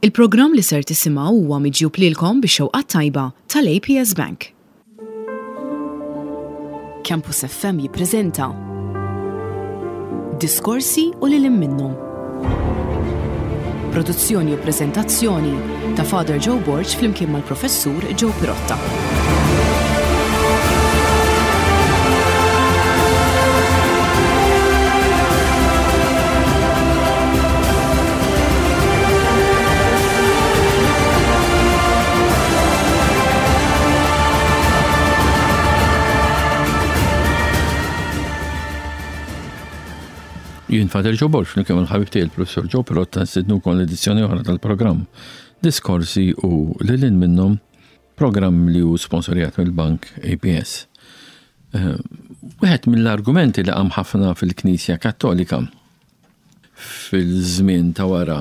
Il-programm li ser tisimgħu huwa miġjub lilkom bix-xewqat tajba tal-APS Bank. Campus FM jippreżenta Diskorsi u lilin minnhom. Produzzjoni u preżentazzjoni ta' Father Joe Borg flimkien mal-Professur Joe Pirotta. Jien Father Joe Borg, kemm il-ħabib tiegħi il-Professur Joe Pirotta nsidnu kon l-edizzjoni oħra tal-programm Diskorsi u lilin minnhom, programm li hu sponsorjat mill-Bank APS. Wieħed mill-argumenti li qam ħafna fil-Knisja Kattolika fil-żmien ta' wara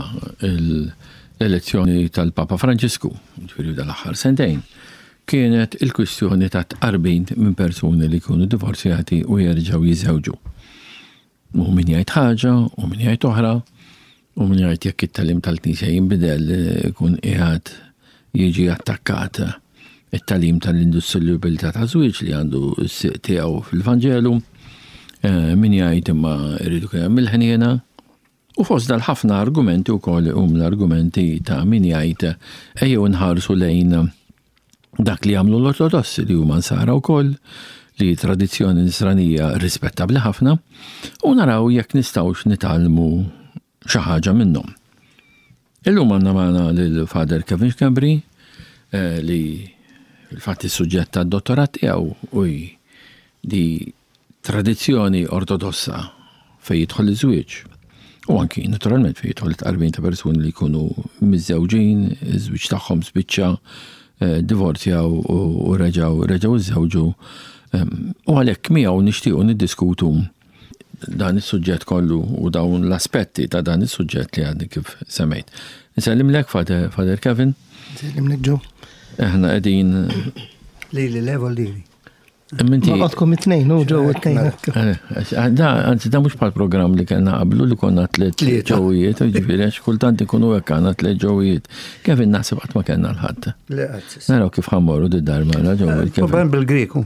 l-elezzjoni tal-Papa Franġisku, ġifieri dal-aħħar sentejn, kienet il-kwistjoni ta' tqarbin minn persuni li jkunu divorzjati u jerġgħu jiżewġu. U min jgħid ħaġa, u min jgħid oħra, u min jgħid jekk it-talim tal-Knisja jinbidel ikun qiegħed jiġi attakkat it-talim tal-industriabilità ta' żwieġ li għandu s-siq tiegħu fil-Vanġelu, min jgħid imma jridu kien hemm il-ħniena. U fost dal-ħafna argumenti wkoll l-argumenti ta' min jgħid ejjew nħarsu lejn dak li jagħmlu l-Ortodossi li huma nsara wkoll, li tradizzjoni nisranija rispettabli ħafna u naraw jekk nistgħux nitalmu xi ħaġa minnhom. Illum għandna magħna lil Father Kevin Schembri li fil-fatt is-suġġett tad-dottorat tiegħu u di tradizzjoni ortodossa fejn jidħol iż-żwieġ u anki naturalment fejn jidħol it-qarbin ta' persuni li jkunu miżżewġin, iż-żwieġ tagħhom spiċċa divorzjaw u reġgħu iżżewġu. U għalhekk miegħu nixtiequ niddiskutu dan is-suġġett kollu u dawn l-aspetti ta' dan is-suġġett li għadni kif semmejt. Nsellimlek Father Kevin. Nsellimlek Joe. Aħna qegħdin Lili level lili. Ma qodkom it-tnejn, u Joe it-tnejn. Da mhux bħal-programm li kellna qablu li konna tliet ġewwijiet, ġifieri għax kultant ikunu hekk għandna tliet ġewwijiet. Kevin naħseb qatt ma kellna l-ħadd. Naraw kif ħammorru d-dar mara ġewwiet. Probabli bil-Grieku.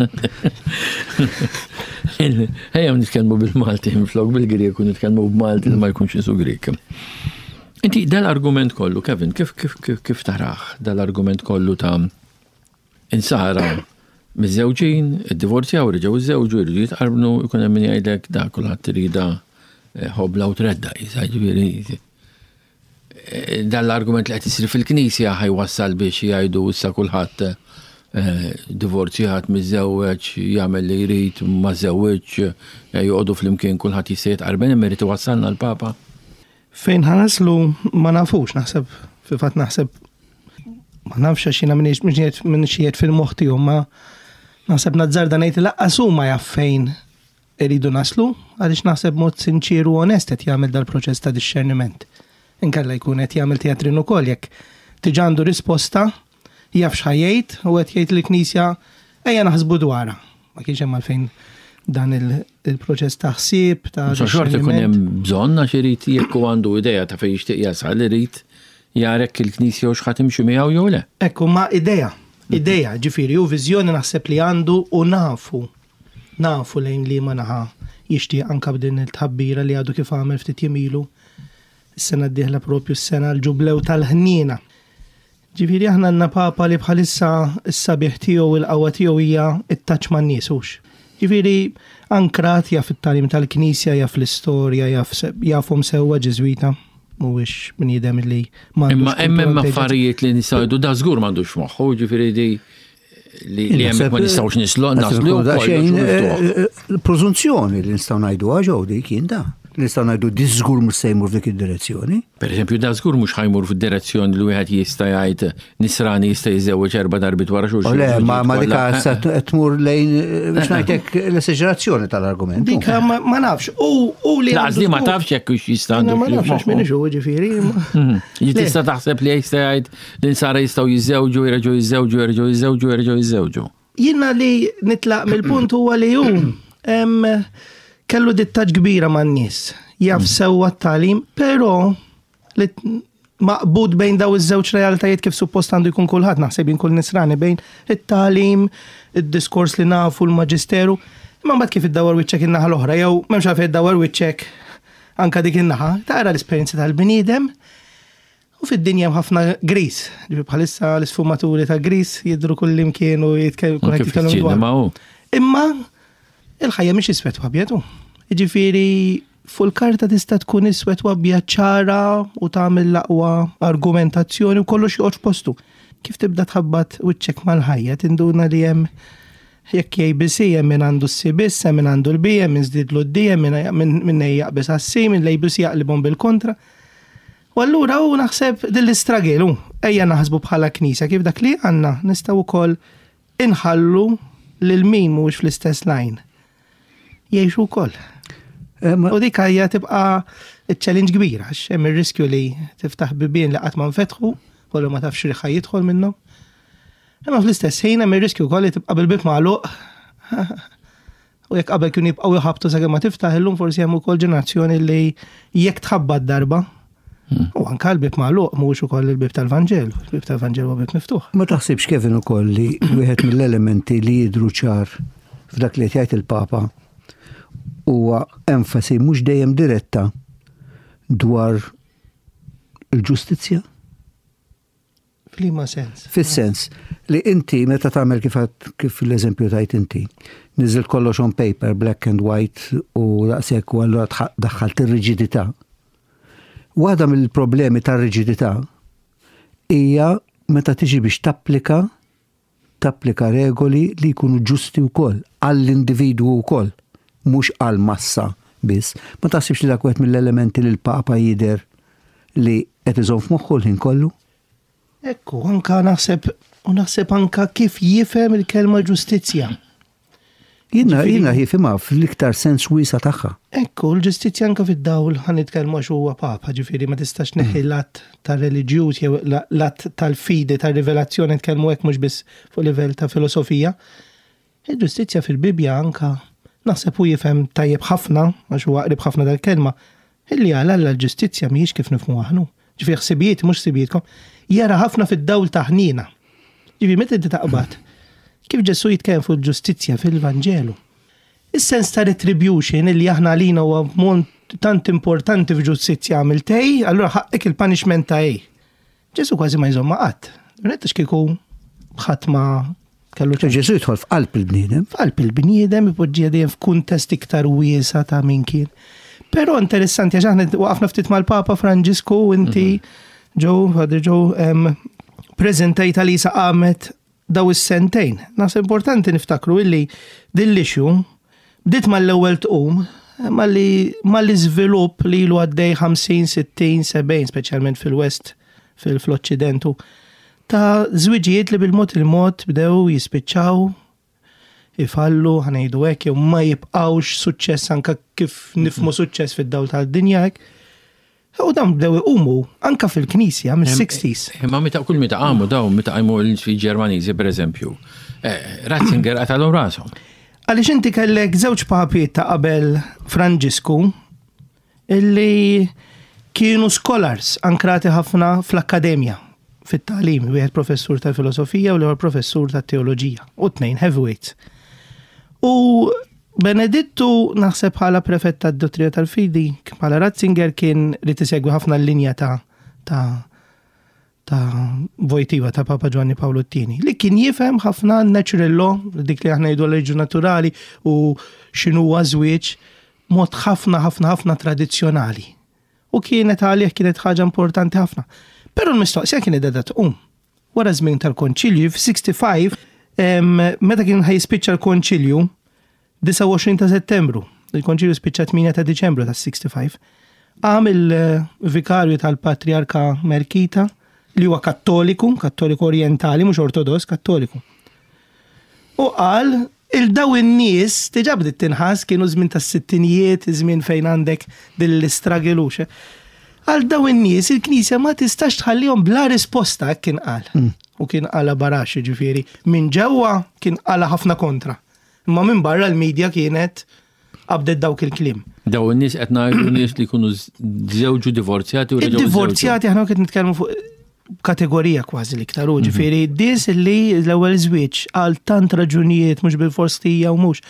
Ejja nitkellmu bil-Malti, flok bil-Grieku nitkellmu b'Malti li ma jkunx isu Griek. Inti dal-argument kollu, Kevin, kif taraħ dal-argument kollu ta' insara miż-żewġin, id-divorzjaw, reġgħu iż-żewġu, jridu jitqarbnu, jkun hemm min jgħidlek da kulħadd trida ħobla u tredda, jiġifieri. Dal-argument li qed isir fil-Knisja ħajwassal biex jgħidu issa kulħadd divorzjat miż-żewġ, jagħmel li jrid ma żewġ, joqogħdu flimkien kulħadd jista' jitqarben imma jrid iwassalna l-Papa. Fejn ħanaslu ma nafux naħseb, fil-fatt naħseb ma nafx għax jiena minn xijiet fil-moħħ tiegħu ma naħseb nazzarda ngħid laqqas huma jaf fejn iridu naslu għaliex naħseb mod sinċieru u onest qed jagħmel dal-proċess ta' disċerniment. Inkella jkun qed jagħmel teatrin ukoll jekk tiġi għandu risposta jaf x'ħajjejt u qed jgħid lill-Knisja ejja naħsbu dwarha. Ma kienx hemm għalfejn dan il-proċess ta' ħsieb ta' xorta ikun hemm bżonn għax irid jekk għandu idea ta' fejn jixtieq jasal irid jarek il-Knisja u x'ħadd imxi miegħu jew le. Ekku ma' idea ġifieri u viżjoni naħseb li għandu u nafu lejn li ma naħa jixtieq anke b'din il-tħabbira li għadu kif għamel ftit jemilu is-sena d-dieħla propju s-sena l-ġublew tal-ħniena. Ġifieri aħna għandna Papa li bħalissa s-sabiħ tiegħu u l-qawwa tiegħu hija t-taċċ man-nies hux. Ġifieri ankrat jaf it-tagħlim tal-Knisja, jaf l-istorja, jafhom sewwa Ġeżwita. Mhuwiex min jidhem li imma hemm affarijiet li nistgħu jgħidu da żgur m'għandux moħħu, ġifieri li hemmhekk ma nistgħux naslu l-preżunzjoni li nistgħu ngħiduha ġew dik jien da. Nistgħu ngħidu di żgur mhux se jmur f'dik id-direzzjoni. Pereżempju da żgur mhux ħajmur fid-direzzjoni li wieħed jista' jgħid nisrani jista' jiżewweġ 4 darbit wara xulxin. Le, ma dik qed tmur lejn biex ngħidlek l-esaġerazzjoni tal-argument. Dik ma nafx u li Lażli ma tafx jekk hux jista' għandu. Ma nafx minn ixu ġifieri. Tista' taħseb li jista' jgħid li nsara jistgħu jiżewġu, jerġgħu jiżewġu. Jiena li nitlaq mill-punt huwa li hu kellu dittaġġ kbira man-nies. Jaf sewwa t-tagħlim, però maqbud bejn daw iż-żewġ realtajiet kif suppost għandu jkun kulħadd naħseb inkun nisrani bejn it-tagħlim, id-diskors li nafu l-maġisteru, imma mbagħad kif iddawwar wiċċek in-naħa l-oħra jew m'hemmx għalfejn iddawwar wiċċek anke dik in-naħa, tara l-esperjenza tal-bniedem u fid-dinja hemm ħafna gris. Bħalissa l-isfumaturi ta' gris jidhru kullimkien u jitkellmu dwar. Imma il-ħajja mhix iswed u abjad. Jiġifieri fuq il-karta tista' tkun iswed u abjad ċara u tagħmel l-aqwa argumentazzjoni u kollox joqgħod postu. Kif tibda tħabbat wiċċek mal-ħajja tinduna li hemm jekk ABC hemm min għandu s-C biss, hemm min għandu l-B, hemm min żdiedlu d-D, min jaqbes għas-C, min l-ABC jaqlibhom bil-kontra. U allura hu naħseb din l-istragel ejja naħsbu bħala Knisja kif dak li għandna nistgħu wkoll inħallu lil min mhuwiex fl-istess line. Jgħixu wkoll. U dik hija tibqa' iċ-challenge kbira għax hemm ir-riskju li tiftaħ bibien li qatt ma nfetħu kollu ma tafx riħ jidħol minnhom. Imma fl-istess ħin hemm ir-riskju wkoll li tibqa' bil-bib magħluq. U jekk qabel kienu jibqgħu jħabbtu sakemm ma tiftaħ illum forsi hemm ukoll ġenerazzjoni li jekk tħabba d-darba. U anke l-bib magħluq mhuwiex ukoll il-bib tal-Vanġel, il-bib tal-Vanġel huwa bib miftuħ. Ma taħsibx Kevin ukoll li wieħed mill-elementi li jidhru ċar f'dak li jgħid il-Papa huwa enfasi mhux dejjem diretta dwar il-ġustizzja? F'liema sens? Fis-sens li inti meta tagħmel kif l-eżempju tajt inti, niżel kollox on paper, black and white u daqshekk u allura daħħalt ir-riġidità. Waħda mill-problemi tar-riġidità hija meta tiġi biex tapplika regoli li jkunu ġusti wkoll għall-individwu wkoll. Mhux għal massa biss. Ma taħsibx li dak wieħed mill-elementi li l-Papa jidher li qed iżomm f'moħħu l-ħin kollu? Ekku, anke naħseb anke kif jifhem il-kelma ġustizzja. Jiena jifhimha fl-iktar sens wiesa tagħha. Ekku, l-ġustizzja anke fid-dawl ħanitkellmu għax huwa Papa, ġifieri ma tistax neħi l-att tar-reliġjuż jew l-att tal-fidi tar-rivelazzjoni tkellmu hekk mhux biss fuq livell ta' filosofija. Il-ġustizzja fil-Bibja anke naħseb u jifhem tajjeb ħafna, għax huwa qrib ħafna dal-kelma, illi għal l-ġustizzja mhijiex kif nifhmu aħna. Ġifieri ħsibijiet mhux ħsibijietkom, jara ħafna fid-dawl ta' ħnina. Ġifieri meta inti taqbad, kif Ġesu jitkellem fuq il-ġustizzja fil-Vanġelu. Is-sens ta' retribution illi aħna għalina huwa mont tant importanti f'ġustizzja għamiltej, allura ħaqek il-punishment ta' Ġesu kważi ma jżomma qatt. Nettax kieku ħadd ma Ġesu jidħol f'qalb il-bniedem. F'qalb il-bniedem ipoġġija dejjem f'kuntest iktar wiesa ta' min kien. Però interessanti għax aħna waqafna ftit mal-Papa Franġisku u inti Father Joe preżentajt Alisa qamet daw is-sentejn. Naħseb importanti niftakru illi din l-issue bdiet mal-ewwel tqum mal-iżvilupp li ilu għaddej 50, 60, 70 speċjalment fil-West fil-Occidentu. Ta' żwiġijiet li bil-mod il-mod bdew jispiċċaw, ifallu, ħanejdu hekk jew ma jibqgħux suċċess anke kif nifhmu suċċess fid-dawl tad-dinja hekk. U dan bdew iqumu anke fil-Knisja mis-60s. Imma meta qagħmu dawn meta qajmu l-Isfidi Ġermaniżi pereżempju, Ratzinger qatalhom rashom. Għaliex inti kellek żewġ papijiet ta' qabel Franġisku illi kienu scholars ankrati ħafna fl-akkademja. Fit-tagħlim, wieħed professur tal-filosofija u l-ieħor professur tat-teoloġija, u tnejn heavyweights. U Benedittu naħseb bħala prefett tad-dottrina tal-fidi, bħala Ratzinger kien li tisegwi ħafna l-linja ta' Wojtyła ta' Papa Giovanni Paolo II, li kien jifhem ħafna natural law, dik li aħna jgħidu l-leġu naturali u x'inhuwa żwieġ mod ħafna tradizzjonali. U kienet ħaġa importanti ħafna. Però l-mistoqsija kien edha tqum. Wara żmien tal-Konċilju f'65 meta kien ħajspiċċa l-Konċilju 29 ta' Settembru, il-Konċilju spiċċa 8 ta' Diċembru ta' 65, għam il-vikarju tal-Patriarka Merkita li huwa Kattoliku orientali, mhux Ortodoss, Kattoliku. U qal il-daw in-nies diġà bdiet tinħass kienu żmien tas-sittinijiet, żmien fejn għandek dill-istrageluxe. Għal daw in-nies il-Knisja ma tistax tħallihom bla risposta kien qal. U kien qala baraxxi ġifieri minn ġewwa kien qala ħafna kontra. Imma minn barra l-medja kienet qabdet dawk il-kliem. Daw n-nies qed ngħidu nies li jkunu żewġu divorzjati u reġgħu divorzjati aħna qed nitkellmu fuq kategorija kważi l-iktar, ġifieri dies li l-ewwel żwieġ għal tant raġunijiet mhux bil-forstija u mhux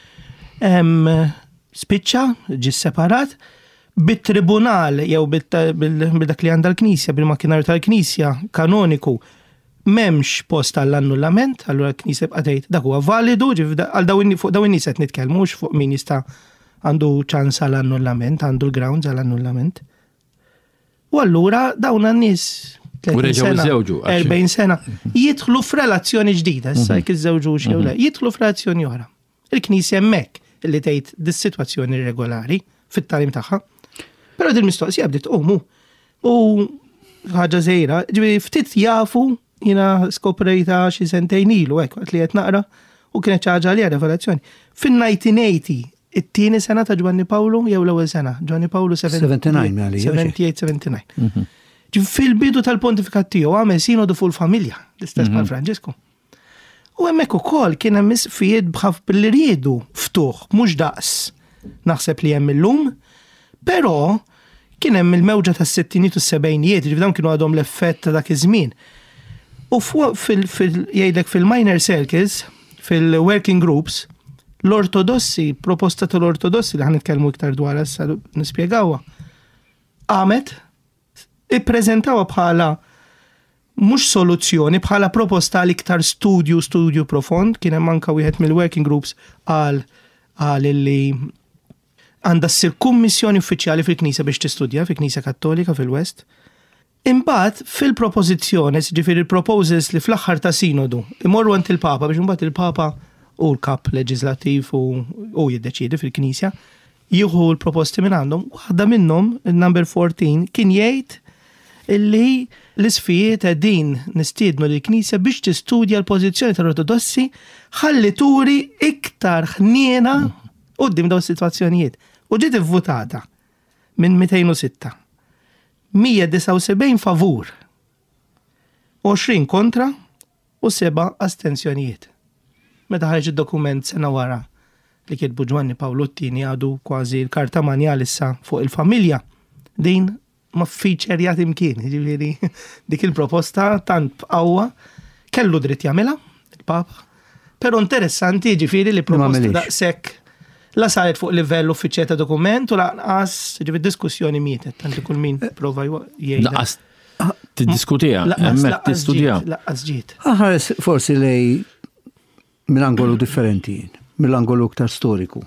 spiċċa ġie separat bit-tribunal jew bil-dak li għandha l-Knisja bil-makkinarju tal-Knisja kanoniku m'hemmx post għall-annullament, allura l-Knisja bqa' tgħid dak huwa validu għal fuq dawn in-nies qed nitkellmu mhux fuq min jista' għandu ċans għall-annullament, għandu l-grounds għall-annullament. U allura dawn n-nies 30 sena, 40 sena, jidħlu f'relazzjoni ġdida, issa jekk iż-żewġux jew le, jidħlu f'relazzjoni oħra. Il-Knisja hemmhekk li tgħid dis-sitwazzjoni regolari fit-tagħlim tagħha. Però din mistoqsija bdiet qomu. U ħaġa żgħira, ġifieri ftit jafu jiena skoprejta xi sentejn ilu hekk waqt li qed naqra u kienet xi ħaġa li rivelazzjoni. Fin-1980 it-tieni sena ta' Giovanni Paolo jew l-ewwel sena, Giovanni Paolo 78-79. Fil-bidu tal-pontifikat tiegħu għamel sinodu fuq il-familja, l-istess bħal Franġisku. U hemmhekk ukoll kien hemm misfijiet billi riedu ftuħ, mhux daqs naħseb li hemm illum, però kien hemm il-mewġa tas-sittinijiet u s-sebgħinijiet, ġifieri dawn kienu għadhom l-effett ta' dak iż-żmien. U fuq jgħidlek fil-minor circles, fil-working groups, l-ortodossi, proposta tal-ortodossi li ħan nitkellmu iktar dwar issa nispjegawha, għamet ippreżentawha bħala mhux soluzzjoni, bħala proposta għal iktar studju profond, kien hemm anke wieħed mill-working groups għal li għandha ssir kummissjoni uffiċjali fil-Knisja biex tistudja fil-Knisja Kattolika fil-West. Imbagħad fil-propożizzjoni, ġifieri il-proposals li fl-aħħar ta' sinodu imorru għand il-Papa biex imbagħad il-Papa u l-kap leġislattiv u jiddeċiedi fil-Knisja jieħu l-proposti minn għandhom. Waħda minnhom, il-number 14, kien jgħid illi l-isfijiet għedin nistiednu l-Knisja biex tistudja l-pożizzjoni tal-ortodossi ħalli turi iktar ħniena qudiem dawn is-sitwazzjonijiet. U ġiet ivvutata minn 206. 179 favur, 20 kontra u 7 astensjonijiet. Meta ħarġ id-dokument sena wara li kitbu Giovanni Paolo II għadu kważi l-karta manjal issa fuq il-familja, din ma fiċerjat imkien, ġifieri dik il-proposta tant b'qawwa kellu dritt jagħmilha il-Papa. Però interessanti ġifieri li proposta daqshekk la saret fuq livell uffiċjali ta' dokument u laqas ġifieri diskussjoni mietet tant kull min prova jgħid. Laqas tiddiskutiha, hemmhekk tistudja. Laqas ġiet. Ħares forsi lej mill-angolu differenti, mill-angolu iktar storiku.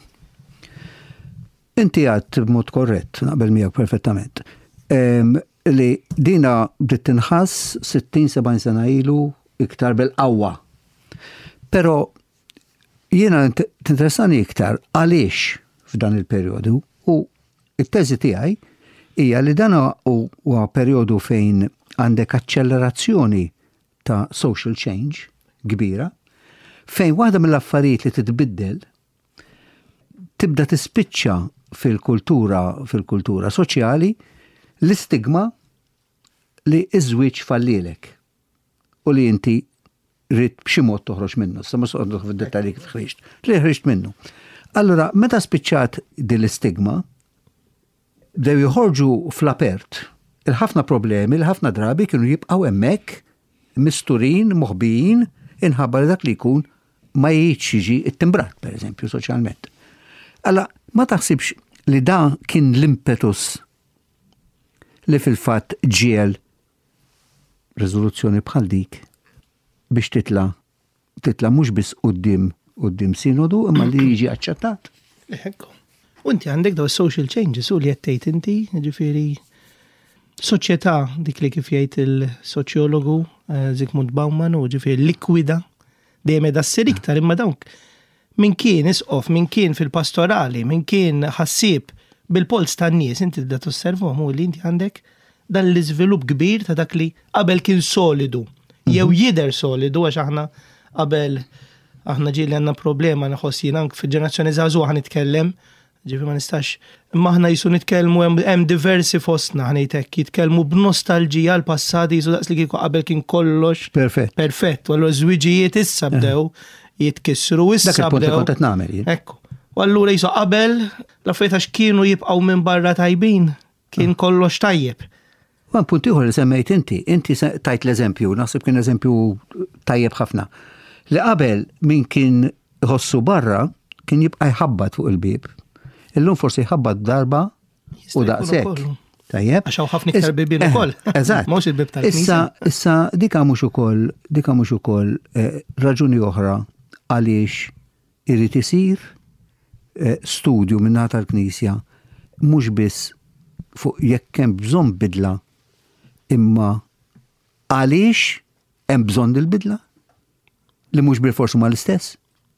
Inti għadt b'mod korrett, naqbel miegħek perfettament. Li dina bdiet tinħass 60-70 sena ilu iktar bil-qawwa. Però jiena tinteressani iktar għaliex f'dan il-perjodu u it-teżi tiegħi hija li dan huwa perjodu fejn għandek aċċellerazzjoni ta' social change kbira, fejn waħda mill-affarijiet li titbiddel tibda tispiċċa fil-kultura soċjali l-istigma li iż-żwieġ fallilek u li inti rrid b'xi mod toħroġ minnu, sa ma soqgħod fid-dettalji kif ħriġt. Li ħriġt minnu. Allura meta spiċċat din l-istigma bdew joħorġu fl-apert il-ħafna problemi, il-ħafna drabi kienu jibqgħu hemmhekk misturin, moħbijin, inħabba dak li jkun ma jgħidx jiġi it-timbrat, pereżempju, soċjalment. Alla ma taħsibx li da kien l-impetus li fil-fatt ġiel riżoluzzjoni bħal dik biex titla mhux biss quddiem sinodu imma li jiġi aċċettat. Ekku. U inti għandek daw social changes u li qed tgħid inti, ġifieri soċjetà dik li kif jgħid il-soċjologu Zygmunt Bauman u ġifieri likwida dejjem qiegħda ssir iktar imma dawk min kien isqof, min kien fil-pastorali, min kien ħassieb bil-pols tan-nies inti tibda tosservhom u li inti għandek dan l-iżvilupp kbir ta' dak li qabel kien solidu jew jidher solidu għax aħna qabel aħna ġieli għandna problema naħoss jien anke fil-ġenerazzjoni żagħżugħa nitkellem ġifieri ma nistax imma aħna jisu nitkellmu hemm diversi fostna ħnejtek jitkellmu b'nostalġija l-passati jisu daqs li kieku qabel kien kollox perfett u allura żwiġijiet issa bdew jitkissru issa bdew. Dak il-punt qed nagħmel jien. Ekku. U allura jisu qabel l-affarijiet għax kienu jibqgħu minn barra tajbin, kien kollox tajjeb. Għan puntiħu li semmejt inti tajt l-eżempju, naħseb kien eżempju tajjeb ħafna. Li qabel min kien ħossu barra, kien jibqa' jħabbat fuq il-bib. Illum forsi jħabbat darba u daqshekk. Tajjeb. Għax hawn ħafna iktar bibien ukoll. Eżatt. Mhux il-bib tal-Knisja. Issa dika mhux ukoll raġuni oħra għaliex irid isir studju min-naħa tal-Knisja mhux biss fuq jekk hemm bżonn bidla imma għaliex hemm bżonn il-bidla li mhux bil-forsi ma l-istess.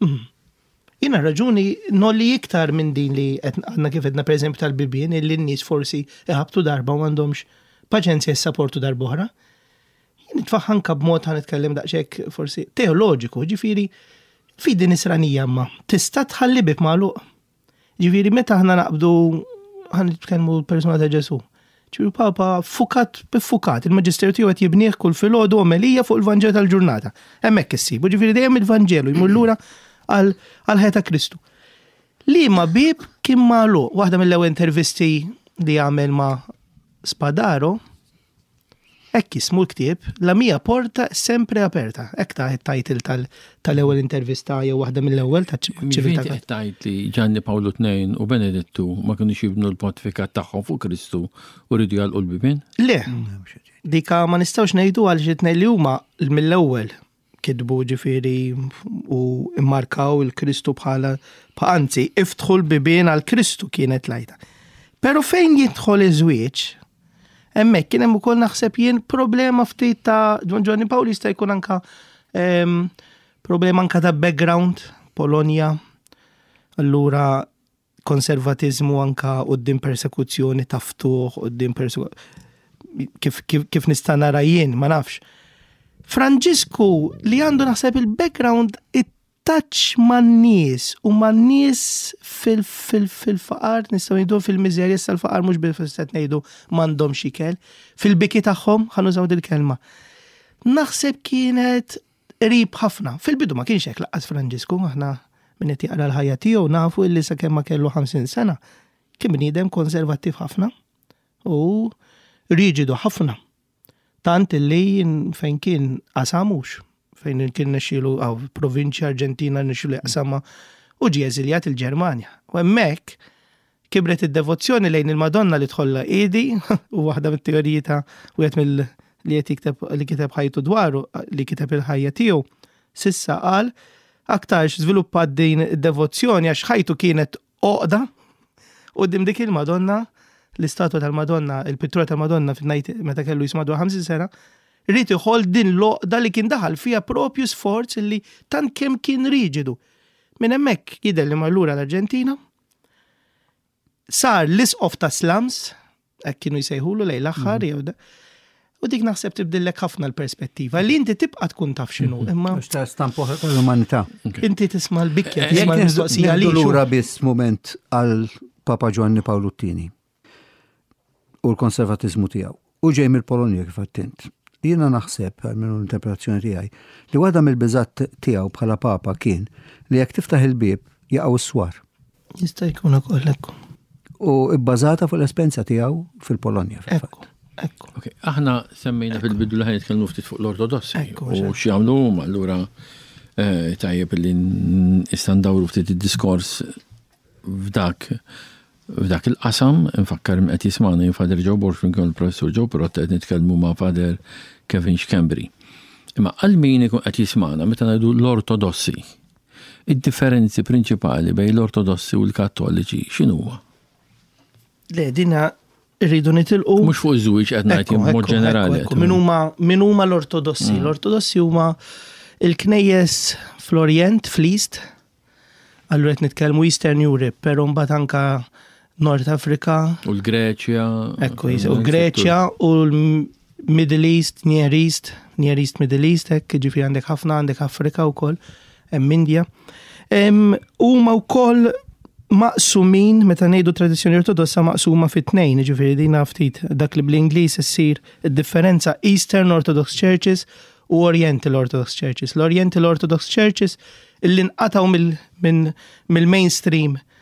Jiena raġuni nolli iktar minn din li għandna kif edna pereżempju tal-bibien illi n-nies forsi iħabtu darba u m'għandhomx paċenzja jissapportu darba oħra. Jien nitfaħħanka b'mod ħanitkellem daqshekk forsi teoloġiku, ġifieri fi din isranija ma tista' tħalli bib magħluq. Ġifieri meta aħna naqbdu ħanitkellmu l-persuna ta' Ġesu. ċiru Papa fukat, il-Maġisteru tiegħu qed jibnieh kull filgħodu omelija fuq il-Vanġelu tal-ġurnata. Hemmhekk issibu, ġifieri dejjem il-Vanġelu jmur lura għal ħajja ta' Kristu. Liema bib kien magħluq, waħda mill-ewwel intervisti li għamel ma' Spadaro, hekk jismu l-ktieb, la mia porta sempre aperta. Hekk ta' it-title tal-ewwel intervista jew waħda mill-ewwel ta' ċiviltà. Tajt li Gianni Paolo II u Benedettu ma kinux jibnu l-pontifikat tagħhom fuq Kristu u rridu jgħalqu l-bibien? Le, dika ma nistgħux ngħidu għal ġitnej li huma mill-ewwel kitbu ġifieri u immarkaw il-Kristu bħala anzi iftħu l-bibien għal Kristu kienet lajta. Però fejn jidħol iż-żwieġ hemmhekk kien hemm ukoll naħseb jien problema ftit ta' Gianni Paolo jista' jkun anke problema anke ta' background Polonja. Allura konservatiżmu anke quddiem persekuzzjoni ta' ftuħ, quddiem kif nista' nara jien, ma nafx. Franġisku li għandu naħseb il-background it-touch man-nies u man-nies fil-faqar, nistgħu ngħidu fil-miżerja sal-faqar mhux bil-fisset ngħidu m'għandhomx ikel, fil-biki tagħhom ħanużaw dil-kelma. Naħseb kienet qrib ħafna. Fil-bidu ma kienx hekk laqqas Franġisku, aħna min qed jaqra l-ħajja tiegħu nafu illi sakemm ma kellu 50 sena kien bniedem konservattiv ħafna u riġidu ħafna. Tant illi fejn kien qasamux, fejn kien nexilu provinċja Arġentina nexilu jaqsama u ġie eżiljat il-Ġermanja. U hemmhekk kibret id-devozzjoni lejn il-Madonna li tħolla qiegħdi u waħda mit-teoriji ta' wieħed li qed kiteb ħajtu dwaru li kiteb il-ħajja tiegħu sissa qal aktarx żviluppat din id-devozzjoni għax ħajtu kienet oqda u dik il-Madonna l-istatwa tal-Madonna, il-pittura tal-Madonna fil-najt meta kellu jismadu 50 sena, rrid iħoll din l-oqda li kien daħal fija propju sforz li tant kemm kien riġidu. Minn hemmhekk jidher li mallura l-Arġentina sar l-isqof ta' slums, hekk kienu jsejħulu lejn l-aħħar jew u dik naħseb tibdillek ħafna l-perspettiva li inti tibqa' tkun taf x'inhu imma stampa tal-umanità. Inti tisma' l-bikkja, tisma' l-mistoqsija li lura biss mument għal Papa Giovanni Paolo II u l-konservatizmu tiegħu. U ġej mill-Polonja kif għattint. Jiena naħseb minn l-interpretazzjoni tiegħi li waħda mill-biżatt tiegħu bħala papa kien li jekk tiftaħ il-bieb jaqgħu s-swar. Jista' jkun ukoll hekk. U bbażata fuq l-esperjenza tiegħu fil-Polonja fil-fatt. Ekku. Okay. Aħna semmejna fil-bidu li ħajt kellnu ftit fuq l-Ortodossi u x'jagħmlu huma allura tajjeb li istandawru ftit id-diskors f'dak il-qasam, infakkar qed jismani Fader Joe Borch kien il-Professur Joe Perot qed nitkellmu ma' Fader Kevin Schembri. Imma għal min ikun qed jismana meta ngħidu l-Ortodossi, id-differenzi prinċipali bejn l-Ortodossi u l-Kattoliċi x'inhuwa? Le dina rridu nitilqu. Mhux fuq iż-żwieġ qed ngħid mod ġenerali. Min huma l-Ortodossi? L-Ortodossi huma il-knejjes fl-Orient, fl-East, allura qed nitkellmu Eastern Europe, però mbagħad anke Nord Afrika. U l-Greċja. Ekku, u l-Greċja u l-Middle East, Near East, Middle East, ġifieri għandek ħafna, għandek Afrika wkoll, hemm Indja. Huma wkoll maqsumin, meta ngħidu tradizzjoni ortodossa maqsuma fit-tnejn, ġifieri din ftit dak li bl-Ingliż issir id-differenza Eastern Orthodox Churches u Oriental Orthodox Churches. L-Oriental Orthodox Churches illi nqataw mill-mainstream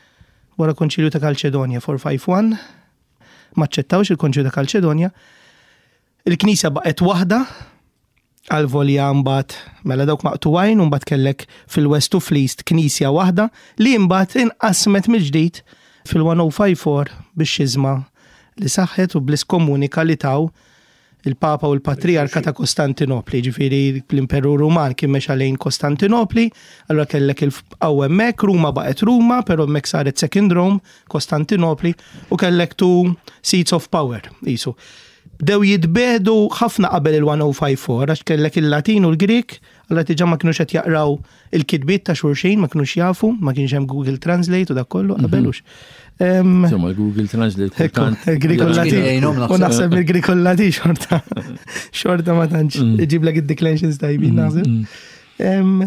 wara konċilju ta' Kalċedonja 451, maċċettawx il-konċilju ta' Kalċedonja, il-Knisja baqgħet waħda għal-volja mbagħad mela dawk maqtuwajn u mbagħad kellek fil-West u fl-East Knisja waħda li mbagħad inqasmet mill-ġdid fil-1054 bix-xizma li saħħet u bl-iskomunika li taw il-Papa u l-Patriarka ta' Kostantinopli, ġifieri l-Imperu Ruman kien mexa lejn Kostantinopli, allura kellek il-qawwa hemmhekk, Ruma baqgħet Ruma, però hemmhekk saret Second Rome, Kostantinopli, u kellek two seats of power, qisu. Bdew jitbedu ħafna qabel il-1054 għax kellek il-Latin u l-Grik, allura diġà ma kinux qed jaqraw il-kitbiet ta' xulxin, ma kinux jafu, ma kienx hemm Google Translate u dak kollu qabelux. Insomma, Google Translate il-Grik u l-Latin. U naħseb il-Grik u l-Latin xorta ma tantx iġiblek id-declensions tajbin naħseb.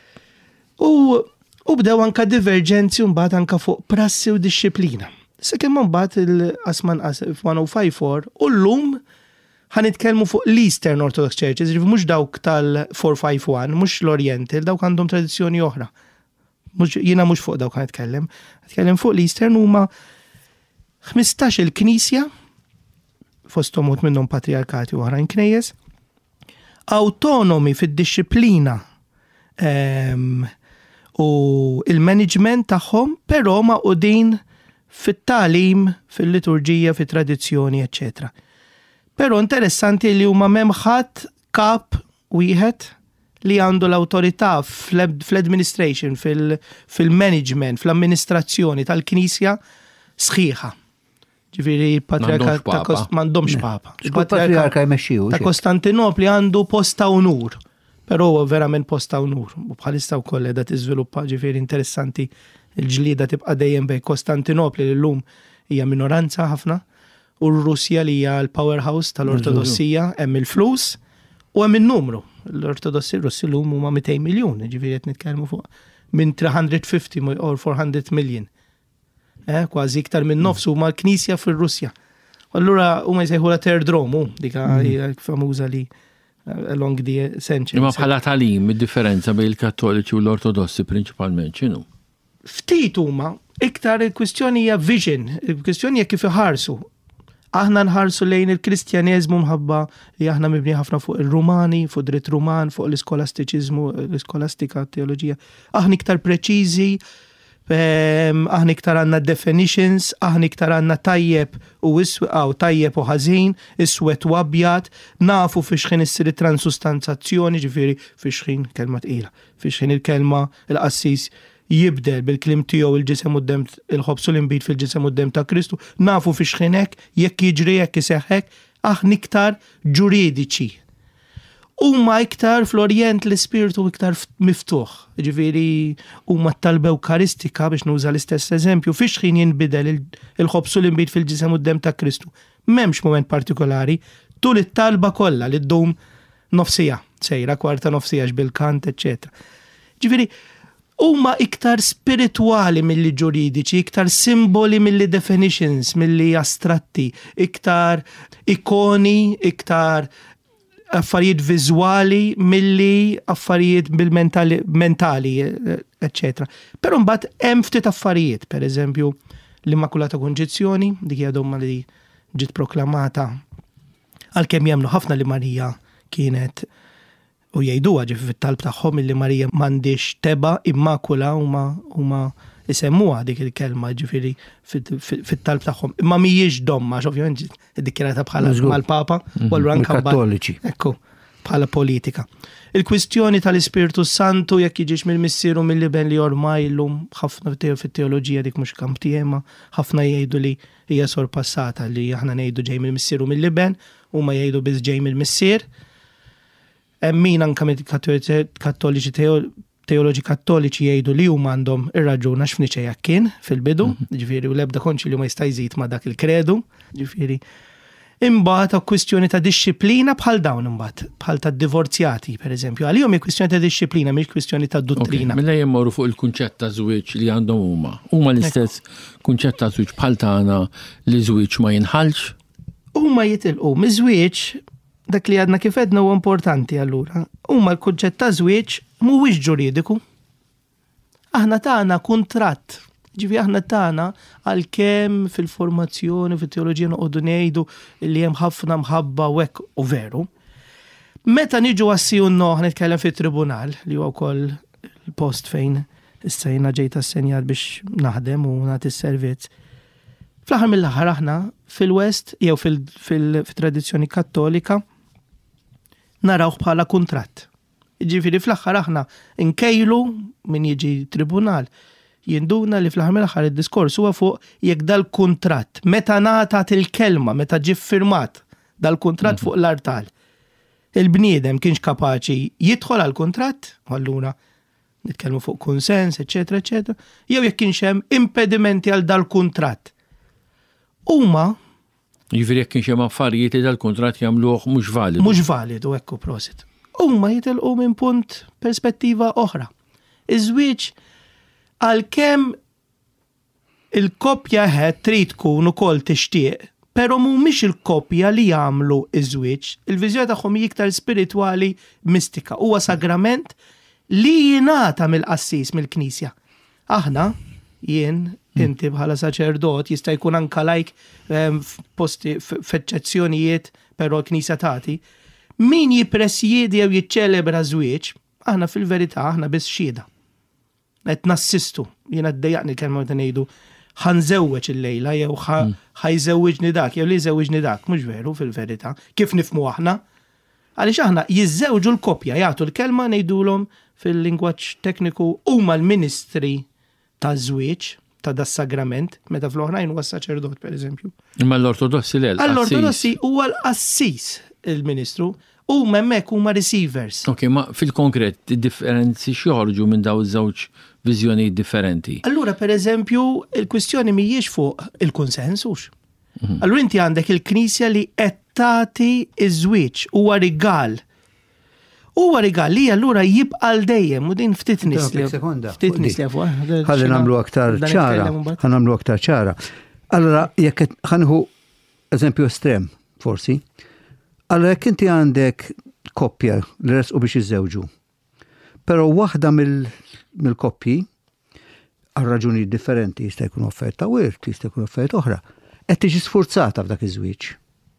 U bdew anka divergenzi mbagħad anka fuq prassi u disċiplina. Sekemm mbagħad il-qasman 1054 u llum ħanitkellmu fuq l-Eastern Orthodox Churches, mhux dawk tal-451, mhux l-Oriental, dawk għandhom tradizzjoni oħra. Jiena mhux fuq dawk ħanitkellem fuq l-Eastern huma 15 il-Knisja fosthom wħud minnhom patriarkati u oħrajn knejjes, autonomi fid-disċiplina u il-management tagħhom, però maqudin fit-tagħlim, fil-liturġija, fit-tradizzjoni, eċċetera. Però interessanti li huma m'hemm ħadd kap wieħed li għandu l-autorità fl-administration, fil-management, fl-amministrazzjoni tal-Knisja sħiħa. Ġifieri patriarka m'għandhomx papa. Il-patriarka jmexxiju. Ta' Kostantinopli għandu post ta' unur, però huwa verament post ta' unur. U bħalissa wkoll qiegħda tiżviluppa, ġifieri interessanti il-ġlieda tibqa' dejjem bejn Kostantinopli li llum hija minoranza ħafna u r-Russja li hija l-powerhouse tal-Ortodossija hemm il-flus u hemm in-numru. L-Ortodossi Russi llum huma 200 miljun, ġifieri qed nitkellmu fuq minn 350 or 400 million. Kważi iktar minn nofs huma l-Knisja fir-Russja. Allura huma jsejħula Third Rome, dika hija famuża li along the century. Imma bħala tagħlim id-differenza bejn il-Kattoliċi u l-Ortodossi prinċipalment x'inhu? Ftit huma iktar il-kwistjoni hija vision, il-kwistjoni hija kif iħarsu. Aħna nħarsu lejn il-Kristjaneżmu mħabba li aħna mibni ħafna fuq il-Rumani, fuq dritt Ruman, fuq l-iskolastiċiżmu, l-iskolastika, teoloġija. Aħna iktar preċiżi, aħna iktar għandna definitions, aħna iktar għandna tajjeb u tajjeb u ħażin, iswed u abjad, nafu fiex ħin issir transustanzazzjoni, ġifieri fiex ħin kelma tqila, fiex ħin il-kelma il-qassis jibdel bil-klim tiegħu il-ġisem quddiem il-ħobsu l-inbit fil-ġisem quddiem ta' Kristu, nafu fi xħinek, jekk jiġri jekk iseħħek, aħna iktar ġuridiċi. Huma iktar fl-Orjent l-ispirtu iktar miftuħ. Ġifieri huma t-talba Ewkaristika biex nuża l-istess eżempju, fi xħin jinbidel il-ħobsu l-inbit fil-ġisem quddiem ta' Kristu. M'hemmx moment partikolari, tul it-talba kollha li ddum nofsija, sejra kwarta nofsija bil-kant, eċċetera. Ġifieri huma iktar spiritwali milli ġuridiċi, iktar simboli milli definitions, milli astratti, iktar ikoni, iktar affarijiet viżwali milli affarijiet bil-mentali, eccetera. Però mbagħad hemm ftit affarijiet, pereżempju l-Immakulata Konġizzjoni, dik hija domma li ġiet proklamata għalkemm jemnu ħafna li Marija kienet u jgħiduha ġifi fit-talb tagħhom li Marija m'għandix teba immakula huma isemmuha dik il-kelma ġifieri fit-talb tagħhom. Imma mhijiex domma, ovvjament iddikjarata bħala mal-Papa u allura anke kattoliċi. Ekku, bħala politika. Il-kwistjoni tal-Ispiritu Santu jekk jiġix mill-missieru mill-liben li ormai llum ħafna fit-teoloġija dik mhux kamp tiegħi, ħafna jgħidu li hija sorpassata li aħna ngħidu ġej mill-missieru mill-liben huma jgħidu biss ġej mill-missier. Min anke kattoliċi teoloġi kattoliċi jgħidu li huma għandhom ir-raġun għax f'Niċea kien fil-bidu, ġifieri u l-ebda konċilju ma jista' jżid ma' dak il-kredu, ġifieri. Imbagħad kwistjoni ta' disċiplina bħal dawn imbagħad, bħal tad-divorzjati pereżempju. Għalihom hi kwistjoni ta' disċiplina mhix kwistjoni ta' dottrina. Mela jemmorru fuq il-kunċett ta' żwieġ li għandhom huma. Huma l-istess kunċett ta' żwieġ bħal tagħna li żwieġ ma jinħallx. Huma jitilqu miż-żwieġ dak li għadna kif edna huwa importanti allura. Huma l-kunċett ta' żwieġ mhuwiex ġuridiku. Aħna tagħna kuntratt. Ġifi aħna tagħna għalkemm fil-formazzjoni fit-teoloġija noqogħdu ngħidu li hemm ħafna mħabba u hekk u veru. Meta niġu għassiju n-noħ nitkellem fit-tribunal li huwa wkoll il-post fejn issa jiena ġejt assenjat biex naħdem u nagħti s-servizz. Fl-aħħar mill-aħħar aħna fil-West jew fil-tradizzjoni Kattolika narawh bħala kuntratt. Ġifieri fl-aħħar aħna nkejlu min jiġi tribunal jinduna li fl-aħħar mill-aħħar id-diskors huwa fuq jekk dal-kuntratt meta ngħatat il-kelma meta ġie ffirmat dal-kuntratt fuq l-artal. Il-bniedem kienx kapaċi jidħol għal-kuntratt, allura nitkellmu fuq konsens, eċetera, eċetera, jew jekk kienx hemm impedimenti għal dal-kuntratt. Huma Jiġifieri jekk kienx hemm affarijiet li dal-kuntratt jagħmluh mhux validu. Mhux validu hekk prosit. Huma jitilqu minn punt perspettiva oħra. Iż-żwieġ għalkemm il-koppja ħed trid tkun ukoll tixtieq, però mhumiex il-koppja li jagħmlu iż-żwieġ. Il-viżjoni tagħhom iktar spiritwali mistika. Huwa sagrament li jingħata mill-qassis mill-Knisja. Aħna jien inti bħala saċerdot jista' jkun anke lajk posti f'eċċezzjonijiet però l-Knisja tagħti. Min jippresjedi jew jiċċelebra żwieġ, aħna fil-verità aħna biss xhieda. Qed nassistu, jiena ddejjaqni kelma meta ngħidu ħanżewweġ il-lejla jew ħajżewwiġni dak jew li jżewwiġni dak, mhux veru fil-verità. Kif nifhmu aħna? Għaliex aħna jiżżewġu l-koppja jagħtu l-kelma ngħidulhom fil-lingwaġġ tekniku huma l-ministri taż-żwieġ ta' das-sagrament, meta fl-oħrajn huwa s-saċerdot pereżempju. Imma l-Ortodossi L-Ortodossi huwa l-qassis il-ministru u hemmhekk huma receivers. Ok, ma fil-konkret, differenzi x'joħorġu minn daw iż-żewġ viżjonijiet differenti? Allura pereżempju il-kwistjoni mhijiex fuq il-konsensux. Allura inti għandek il-Knisja li qed tagħti iż-żwieġ huwa rigal. Huwa rigal li allura jibqa' l dejjem u din ftit nies li fuq. Ħalli nagħmlu aktar ċara. Ħanamlu aktar ċara. Allura jekk ħanħu eżempju estrem forsi. Allora jekk inti għandek koppja li resqu biex iżżewġu. Però waħda mill-koppji għal raġuni differenti jista' jkun offerta wirt, jista' jkun offerta oħra, qed tiġi sfurzata f'dak iż-żwieġ.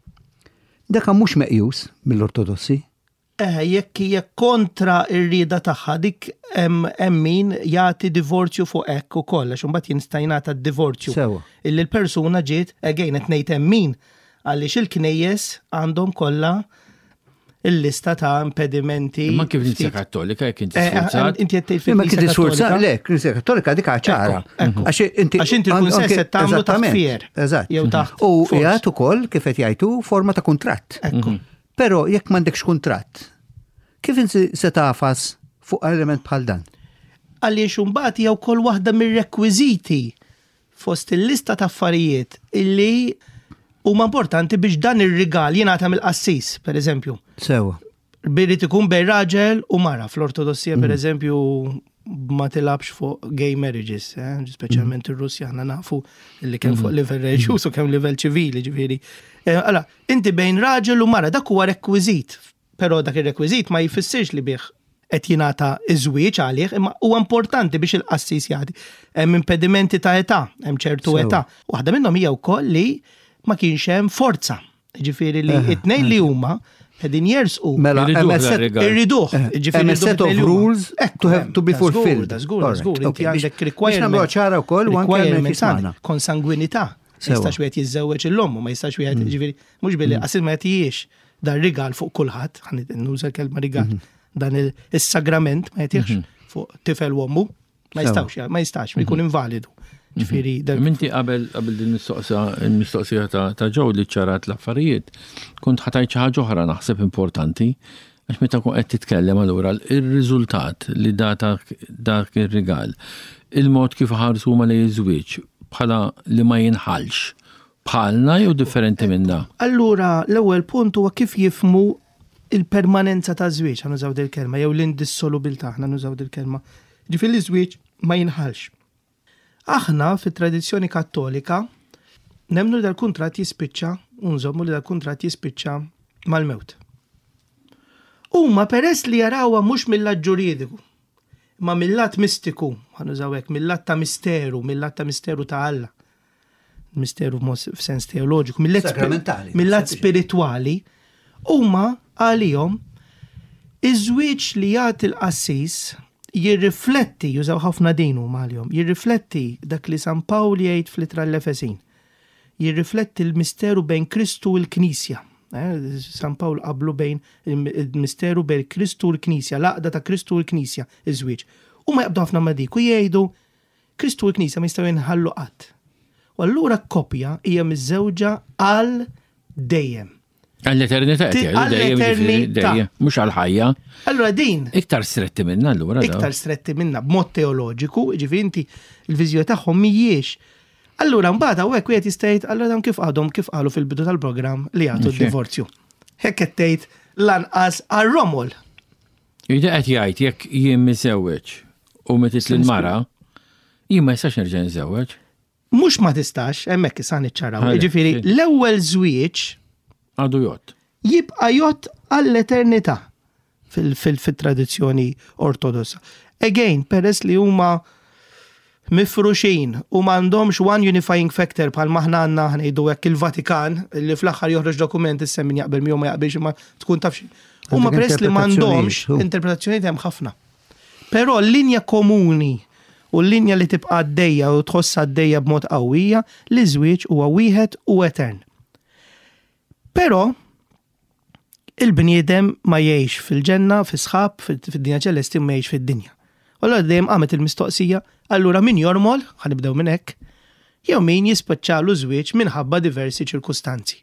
Dak mhux meqjus mill-Ortodossi. Jekk hija kontra r-rieda tagħha dik hemm min jagħti divorzju fuq hekk ukoll għax imbagħad jinsta' jingħata d-divorzju. Illi l-persuna ġiet again qed ngħid hemm min għaliex il-knejjes għandhom kollha il-lista ta' impedimenti. Ma kif Knisja Kattolika jekk inti sfurzat? Inti qed tgħid ma kif tisfurzat le, Knisja Kattolika dik ċara. Għax inti l-kunsess qed tagħmlu taħt fier. Eżatt. Jew taħt. U qiegħed ukoll kif qed jgħidu forma ta' kuntratt. Però jekk m'għandekx kuntratt, kif inti se tafas fuq element bħal dan? Għaliex imbagħad hija wkoll waħda mir-rekwiżiti fost il-lista ta' affarijiet illi huma importanti biex dan ir-rigal jingħata mill-qassis, pereżempju. Sewa. Birid ikun bejn raġel u mara fl-Ortodossija pereżempju ma tilabx fuq gay marriages, speċjalment ir-Russja aħna nafu li kemm fuq livell reliġjuż u kemm livell ċivili, ġifieri. Allora, inti bejn raġel u mara dak huwa rekwiżit, però dak ir-rekwiżit ma jfissirx li bih qed jingħata iż-żwieġ għalih, imma huwa importanti biex il-qassis jagħti. Hemm impedimenti ta' età, hemm ċertu età. Waħda minnhom hija wkoll li ma kienx hemm forza. Ġifieri li t-tnejn li huma qegħdin jersqu. Mela irriduh. Ġifieri set of rules to be fulfilled. Żgur. Inti għandek requirement ċara wkoll u anke konsanguinità. Jistax wieħed jiżżewweġ il-lom u ma jistax wieħed ġifieri mhux billi qasir ma jagħtihiex dar rigal fuq kulħadd, nuża l-kelma rigal, dan is-sagrament ma jagħtihx fuq tifel u ommu, ma jistax jkun invalidu. Minti qabel din il-mistoqsija ta' ġew li ċarat l-affarijiet, kont ħatajt xi ħaġa oħra naħseb importanti, għax meta kun qed titkellem allura ir-riżultat li dak ir-rigal, il-mod kif ħarsu ma lejn iż-żwieġ bħala li ma jinħallx bħalna jew differenti minna? Allura l-ewwel punt huwa kif jifhmu il-permanenza ta' żwieġ, ħanużaw dil-kelma, jew l-indissolubilità, ħanużaw dil-kelma. Ġifieri l-żwieġ ma jinħallx. Aħna fit-tradizzjoni Kattolika nemmnu li dal-kuntratt jispiċċa, unżommu li dal-kuntratt jispiċċa mal-mewt. Huma peress li jarawha mhux mill-lat ġuridiku, Ma mill-lat mistiku, ħanużawek, mill-lat ta' misteru ta' Alla. Misteru f'sens teoloġiku, Sakramentali. mill-lat spirituali, huma għalihom iż-żwieġ li jagħti l-qassis jirrifletti, jużaw ħafna dinu għalihom, jirrifletti dak li San Pawl jgħid fl-Ittra l-Efesin. Jirrifletti l-misteru bejn Kristu u l-Knisja. San Pawl qablu bejn il-misteru bejn Kristu u l-Knisja, l-aqda ta' Kristu u l-Knisja, iż-żwieġ. U ma jaqbdu ħafna ma dik u jgħidu Kristu u l-Knisja ma jistgħu jinħallu qatt. U allura koppja hija miż-żewġa għal dejjem. Għall-eternità, Għall-eternità. Mux għal-ħajja. Allura din Iktar stretti minna, allura. iktar stretti minna b'mod teoloġiku, ġifieri inti l-viżjoni tagħhom mhijiex. Allura mbagħad hawnhekk wieħed jista' jgħid allura dawn kif għadhom kif qalu fil-bidu tal-programm li jagħtu d-divorzju. Hekk qed tgħid lanqas għar-Romol. Jida qed jgħid jekk jien miżewweġ u metit l-mara, jien ma jistax nerġa' nżewweġ. Mhux ma tistax, hemmhekk issa niċċaraw. Ħalek, Ġifieri sì. l-ewwel żwieġ Għadu jott. jibqa' jott għall-eternità fil-tradizzjoni ortodossa. Again, peress li huma mifruxin u m'għandhomx one unifying factor bħal maħna għandna ħnejdu hekk il-Vatikan li fl-aħħar joħroġ dokument issemmi jaqbel miegħu ma jaqbilx ma tkun tafx. Huma peress li m'għandhomx interpretazzjonijiet hemm ħafna. Però l-linja komuni u l-linja li tibqa' għaddejja u tħoss għaddejja b'mod qawwija li żwieġ huwa wieħed u etern. Però il-bniedem ma jgħix fil-ġenna, fis-sħab, fid-dinja ċelesti ma jgħix fid-dinja. U allura dejjem qamet il-mistoqsija, allura min jormol, ħanibdew minn hekk, jew min jispiċċalu żwieġ minħabba diversi ċirkustanzi.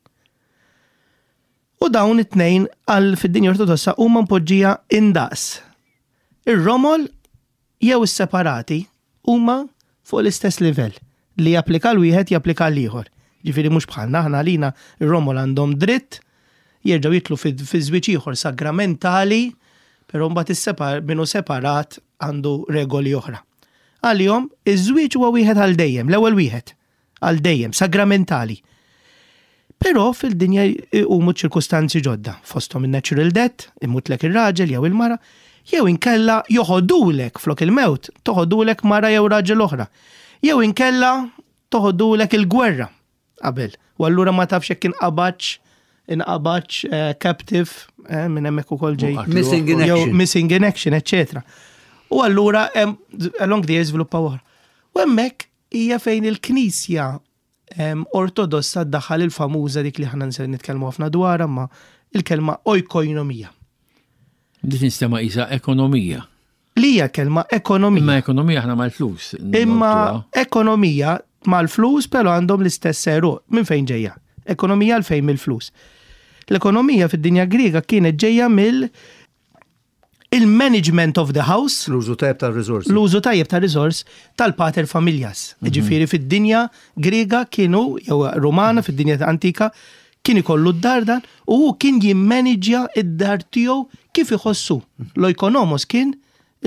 U dawn it-tnejn għal fid-dinja ortodossa huma mpoġġija indaqs. Ir-romol jew is-separati huma fuq l-istess livell li japplika l-wieħed japplika l-ieħor. Ġifieri mhux bħalna aħna għalina ir-romol għandhom dritt jerġgħu jitlu fi żwieġ ieħor sagramentali, però mbagħad minnu separat għandu regoli oħra. Għalihom iż-żwieġ huwa wieħed għal dejjem, l-ewwel wieħed għal dejjem sagramentali. Però fil-dinja huma ċirkustanzi ġodda, fosthom in-natural death, imutlek ir-raġel jew il-mara, jew inkella joħodulek flok il-mewt, toħodulek mara jew raġel oħra. Jew inkella toħodulek il-gwerra qabel. U allura ma tafx hekk inqabax captive minn hemmhekk ukoll ġej. Missing in action. Missing in action, etc. U allura along the years żviluppaw oħra. U hemmhekk hija fejn il-Knisja ortodossa ddaħħal il-famuża dik li ħana nitkellmu ħafna dwarha ma il-kelma oikoinomija. Dik nistema' isa ekonomija. Li hija kelma ekonomija. Imma ekonomija ħna mal-flus. Imma ekonomija mal-flus però għandhom l-istess seru. Minn fejn ġejja? Ekonomija għal fejn mill-flus. L-ekonomija fid-dinja Griega kienet ġejja il-management of the house. L-użu tajjeb tal-riżors. L-użu tajjeb tal-riżors tal-pater familjas. Ġifieri fid-dinja Griega kienu, jew Romana fid-dinja antika, kien ikollu d-dar dan u hu kien jimmanagja id-dar tiegħu kif iħossu. L-oikonomos kien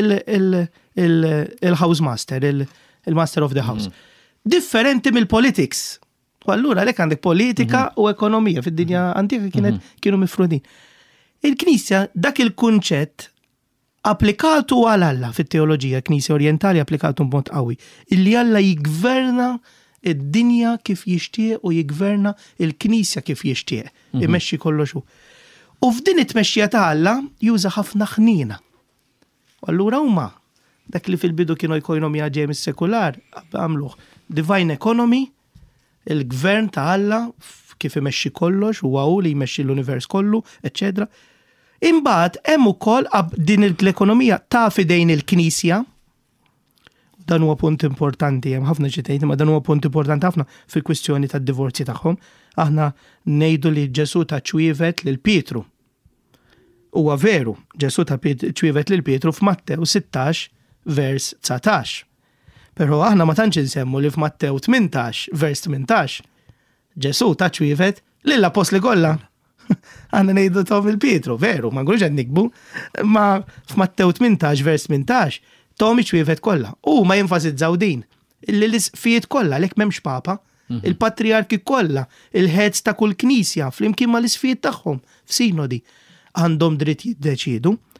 il-house master, il-master of the house. Differenti mill-politics. U allura lek għandek politika u ekonomija fid-dinja antika kienu mifrudin. Il-Knisja dak il-kunċett applikatu għal Alla fit-teoloġija, Knisja Orientali applikatu b'mod qawwi, illi Alla jigverna id-dinja kif jixtieq u jigverna il-Knisja kif jixtieq, imexxi kollox hu. U f'din it-tmexxija ta' Alla juża ħafna ħnina. U allura huma dak li fil-bidu kienu ekonomija ġej mis-sekular għamluh divine economy, il-gvern ta' Alla kif imexxi kollox u għaw li jmexxi l-univers kollu, eccetera. Imbagħad hemm ukoll din l-ekonomija ta' fidejn il-Knisja. Dan huwa punt importanti, hemm ħafna ġitejt, ma dan huwa punt importanti ħafna fil-kwistjoni tad-divorzji tagħhom. Aħna ngħidu li Ġesu ta' ċwievet lil Pietru. Huwa veru, Ġesu ta' ċwievet lil Pietru f'Mattew 16 vers 19. Però aħna ma tantx insemmu li f'Mattew 18 vers 18 Ġesu ta' ċwievet lill-apostli kollha. Għanna ngħidu Tom il-Pietru, veru, ma nqulux qed nikbu, ma f'Mattew 18 vers 18 Tom iċwievet kollha. U ma jenfasizzaw din. L-isfijiet kollha lek m'hemmx papa, il-patriarki kollha, il-heads ta' kull knisja flimkien ma l-isfijiet tagħhom f'sinodi għandhom dritt jiddeċiedu.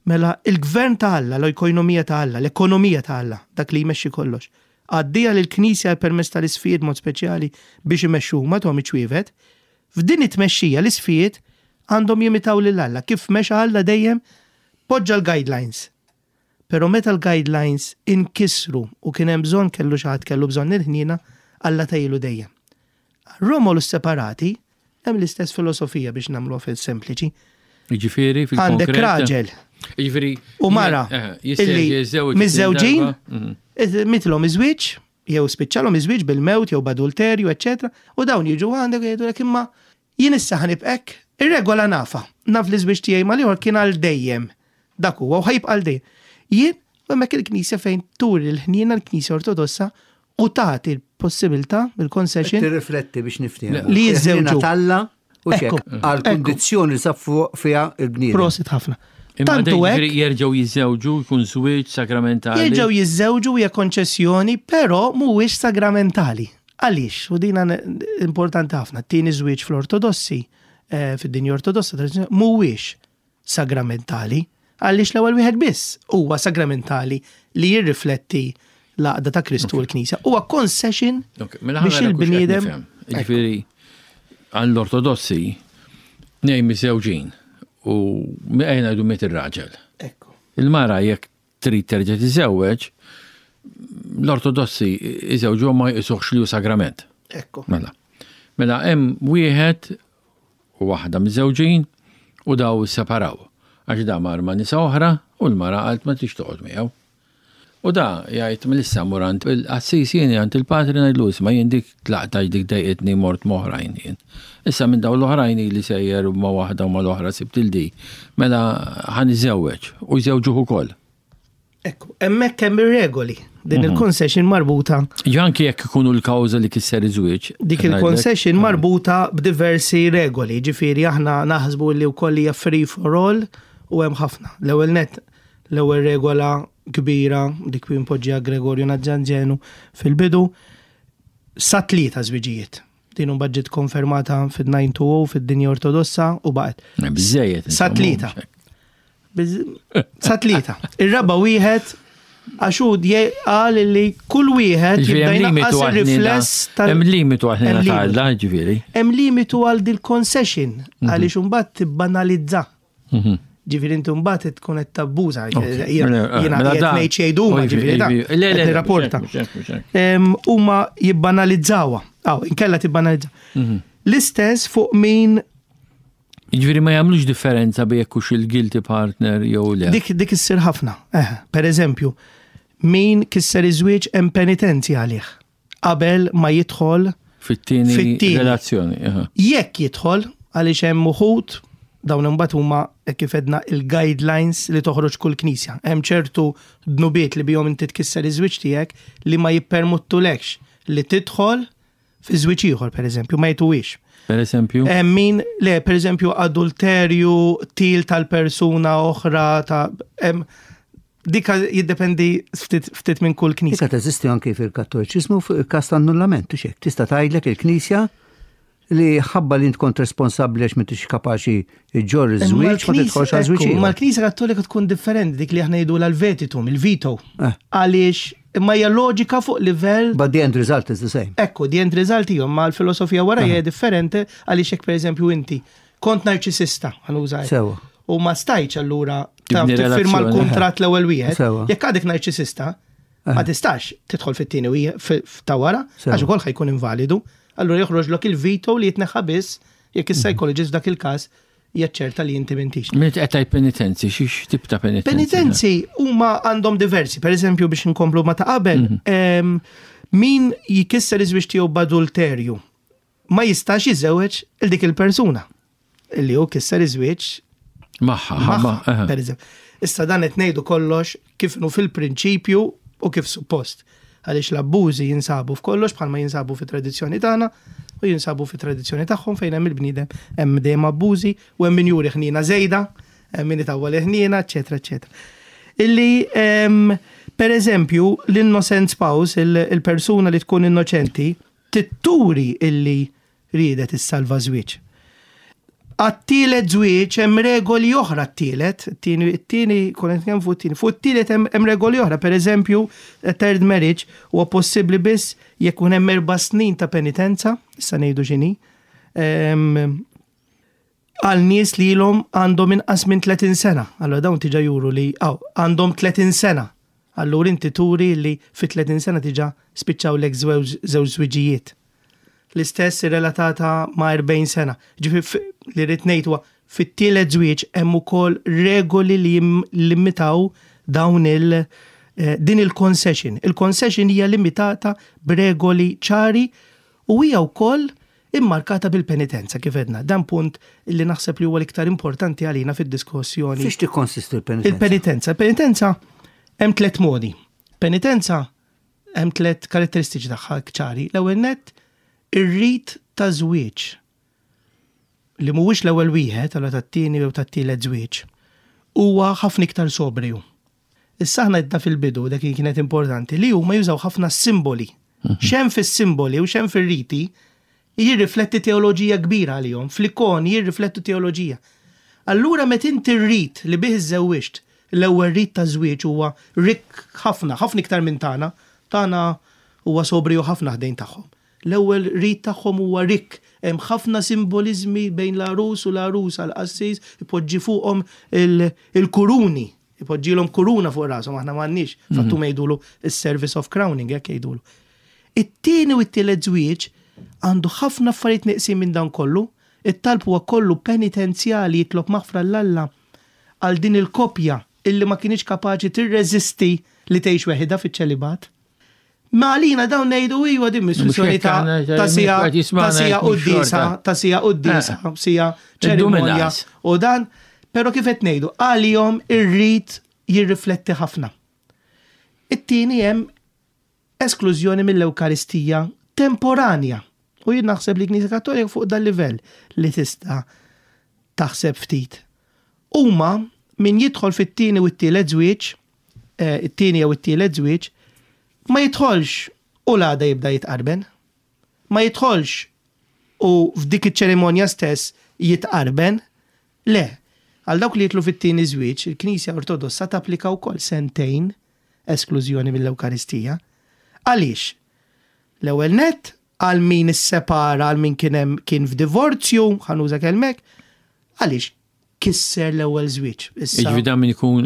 Mela il-gvern ta' Alla, l-ekonomija ta' Alla, l-ekonomija ta' Alla, dak li jmexxi kollox. Għaddija l-Knisja permezz tal-isfijiet mod speċjali biex imexxu ma tom iċwieved, f'din it-tmexxija l-isfijiet għandhom jimitaw lil Alla. Kif mexa Alla dejjem poġġa l-guidelines. Pero meta l-guidelines inkisru u kien hemm bżonn kellu xi ħadd kellu bżonn il-ħniena, Alla tajlu dejjem. Romolu separati hemm l-istess filosofija biex nagħmluha fil-sempliċi. Jiġifieri fil-konkret. Għandek raġel. Jiġifieri U mara illi miż-żewġin mitlhom iżwieġ jew spiċċalhom iżwieġ bil-mewt jew b'adulterju, eċetera, u dawn jiġu għandek jgħidulek imma jien issa ħanibqek, ir-regola nafa. Naf li żwieġ tiegħi ma liħor kien għal dejjem. Dak huwa u ħajbqa' għal dejjem. Jien hemmhekk il-Knisja fejn turi l-ħniena l-Knisja Ortodossa u tagħti l-possibilità bil-concession tirrifletti biex niftiha. Li jiżżewġu Alla u xek għal kundizzjoni saffu fiha l-bniedem. Prosit ħafna. Tantu hekk jerġgħu jiżżewġu jkun żwieġ sakramentali. Jerġgħu jiżżewġu hija konċessjoni, però mhuwiex sakramentali. Għaliex? U din importanti ħafna. Tieni żwieġ fl-Ortodossi, fid-dinja Ortodossa mhuwiex sakramentali. Għaliex l-ewwel wieħed biss huwa sakramentali li jirrifletti l-għaqda ta' Kristu u l-Knisja. Huwa concession biex il-bniedem. Jiġifieri għall-Ortodossi nejn miżewġin u għajna jdu met ir-raġel. Il-mara jekk trid terġa' tiżewweġ, l-Ortodossi iżewġu ma jqisuhx li hu sagrament. Mela hemm wieħed u waħda miżewġin u daw separaw. Għax da mar ma' nisa oħra u l-mara qalt ma tix toqgħod miegħu. U da jgħid mill-issa murant il-qassis jien għand il-patri ngħidlu isma' jien dik tlaqtax dik dejqitni mort moħrajn jien. Issa minn daw l-oħrajn li sejjer ma' waħda u ma' l-oħra sibt il-di. Mela ħan iżewweġ u jżewġuh ukoll. Ekku, hemmhekk hemm ir-regoli. Din il-concession marbuta. Anki jekk ikunu l-kawża li kisser iż-żwieġ. Dik il-concession marbuta b'diversi regoli. Ġifieri aħna naħsbu li wkoll hija free for all u hemm ħafna. L-ewwel regola kbira dik bi impoġġija Gregorju Nazzanzenu fil-bidu sa 3 żwiġijiet. Din mbagħad konfermata fid-920 fid-dinja Ortodossa u baqgħet. Biżejjed. Sa 3. Sa 3. Ir-raba wieħed għaxu qal li kull wieħed jibda jnaqqas ir-rifless hemm limitu aħna tagħna ġifieri. Hemm limitu għal dil-concession għaliex imbagħad tibbanalizza. Ġifieri inti mbagħad tkun qed tabbuża. Jiena qed ngħid xejn huma ġifieri rapporta. Huma jibbanalizzawha. Inkella tibbanalizza. L-istess fuq min Jiġifieri ma jagħmlux differenza bejn jekk hux il-guilty partner jew le. Dik issir ħafna. Pereżempju, min kisser iż-żwieġ hemm penitenzja għalih qabel ma jidħol fit-tieni relazzjoni. Jekk jidħol għaliex hemm uħud dawn imbagħad huma kif edna il-guidelines li toħroġ kull knisja. Hemm ċertu dnubiet li bihom inti tkisser iż-żwieġ tiegħek li ma jippermuttulekx li tidħol fi żwieġ ieħor pereżempju, ma jtuwix. Pereżempju? Min le pereżempju adulterju, til tal-persuna oħra dika jiddependi ftit minn kull knisja. Dika teżisti anke fil-Kattoliċiżmu fil-każ ta' annullament xek. Tista' tgħidlek il-Knisja li ħabba li tkun responsabbli għax m'intix kapaċi ġġor iż-żwieġ ma tidħolx għaż-żwieġ. Ma l-Knisja Kattolika tkun differenti dik li aħna jgħidu l-vetitum, il-vito. Għaliex imma hija loġika fuq livell. But the end result is the same. Ekku, the end result hija ma l-filosofija wara hija differenti għaliex hekk pereżempju inti kont narċisista ħanuża. Sewa. U ma stajtx allura tiffirma l-kuntratt l-ewwel wieħed. Jekk għadek narċisista, ma tistax tidħol fit-tieni ta' wara għax ukoll ħajkun invalidu. Allura joħroġlok il-vito li jitneħħa biss jekk is-psychologist dak il-każ jaċċerta li inti mentix. Meta qed tgħid penitenzi, xi tip ta' penitenzi? Penitenzi huma għandhom diversi. Pereżempju biex inkomplu ma ta' qabel, min jikisser iż-żwieġ tiegħu b'adulterju ma jistax jiżewweġ il dik il-persuna illi hu kisser iż-żwieġ magħha. Pereżempju. Issa dan qed ngħidu kollox kif inhu fil-prinċipju u kif suppost. Għaliex l-abbużi jinsabu f'kollox bħalma jinsabu fit-tradizzjoni tagħna u jinsabu fit-tradizzjoni tagħhom fejn hemm il-bniedem hemm dejjem abbużi u hemm min juri ħniena żejda, hemm min itawwal ħniena, eċetera, eċetera. Illi pereżempju l-innocent spouse, il-persuna li tkun innoċenti, titturi illi riedet issalva żwieġ. Għat-tielet żwieġ hemm regoli oħra it-tieni konet kemm fuq it-tieni. Fuq it-tielet hemm regoli oħra, pereżempju third marriage huwa possibbli biss jekk kun hemm 4 snin ta' penitenza, issa ngħidu x'inhi, għal nies li ilhom għandhom inqas minn 30 sena. Allura dawn tiġa juru li għandhom 30 sena. Allura inti turi li fi 30 sena tiġa spiċċaw lek żewġ żwiġijiet. L-istess relatata ma' 40 sena. Li rrid ngħid huwa fit-tielet żwieġ hemm ukoll regoli li limitaw dawn din il-concession. Il-concession hija limitata b'regoli ċari u hija wkoll immarkata bil-penitenza kif edna. Dan punt li naħseb li huwa l-iktar importanti għalina fid-diskussjoni. Fiex tikkonsisti l-penitenza? Il-penitenza. Il-penitenza hemm 3 modi. Penitenza hemm 3 karatteristiċi tagħha ċari. L-ewwel nett ir-rit ta' żwieġ li mhuwiex l-ewwel wieħed għal tat-tieni jew tat-tielet żwieġ huwa ħafna iktar sobriju. Issa aħna idda fil-bidu dak li kienet importanti li huma jużaw ħafna simboli. X'hemm fis-simboli u x'hemm fir-riti jirrifletti teoloġija kbira għalihom, fl-ikoni jirriflettu teoloġija. Allura meta inti rrit li bih iżewwiġt l-ewwel rit ta' żwieġ huwa rik ħafna iktar minn tagħna huwa sobriju ħafna ħdejn tagħhom. L-ewwel rit tagħhom huwa rik, hemm ħafna simbolizmi bejn l-arus u l-arus għall-qassis ipoġġi fuqhom il-kuruni, ipoġġilhom kuruna fuq rashom, aħna m'għandniex fattum jgħidulu is-service of crowning hekk jgħidulu. It-tieni u t-tielet żwieġ għandu ħafna affarijiet neqsin minn dan kollu, it-talb huwa kollu penitenzjali jitlob maħfra l-Alla għal din il-kopja illi ma kienx kapaċi tirreżisti li tgħix weħida fiċ-ċelibat. Ma għalina dawn ngħidu iwa din mistruzzjoni ta' sija qudiesa, sija ċerimonja u dan, però kif qed ngħidu għalihom ir-rit jirrifletti ħafna. It-tieni hemm esklużjoni mill-Ewkaristija temporanja. U jien naħseb li Knisja Kattolika fuq dan livell li tista' taħseb ftit. Huma min jidħol fit-tieni u t-tielet żwieġ, it-tieni jew it-tielet żwieġ, ma jidħolx u l-għada jibda jitqarben, ma jidħolx u f'dik iċ-ċerimonja stess jitqarben, le, għal dawk li jitlu fit-tieni żwieġ, il-Knisja Ortodossa tapplika wkoll sentejn esklużjoni mill-Ewkaristija. Għaliex? L-ewwel nett għal min issepara għal min kien f'divorzju, ħanuża kelmek, għaliex kisser l-ewwel żwieġ. Jiġri dan min ikun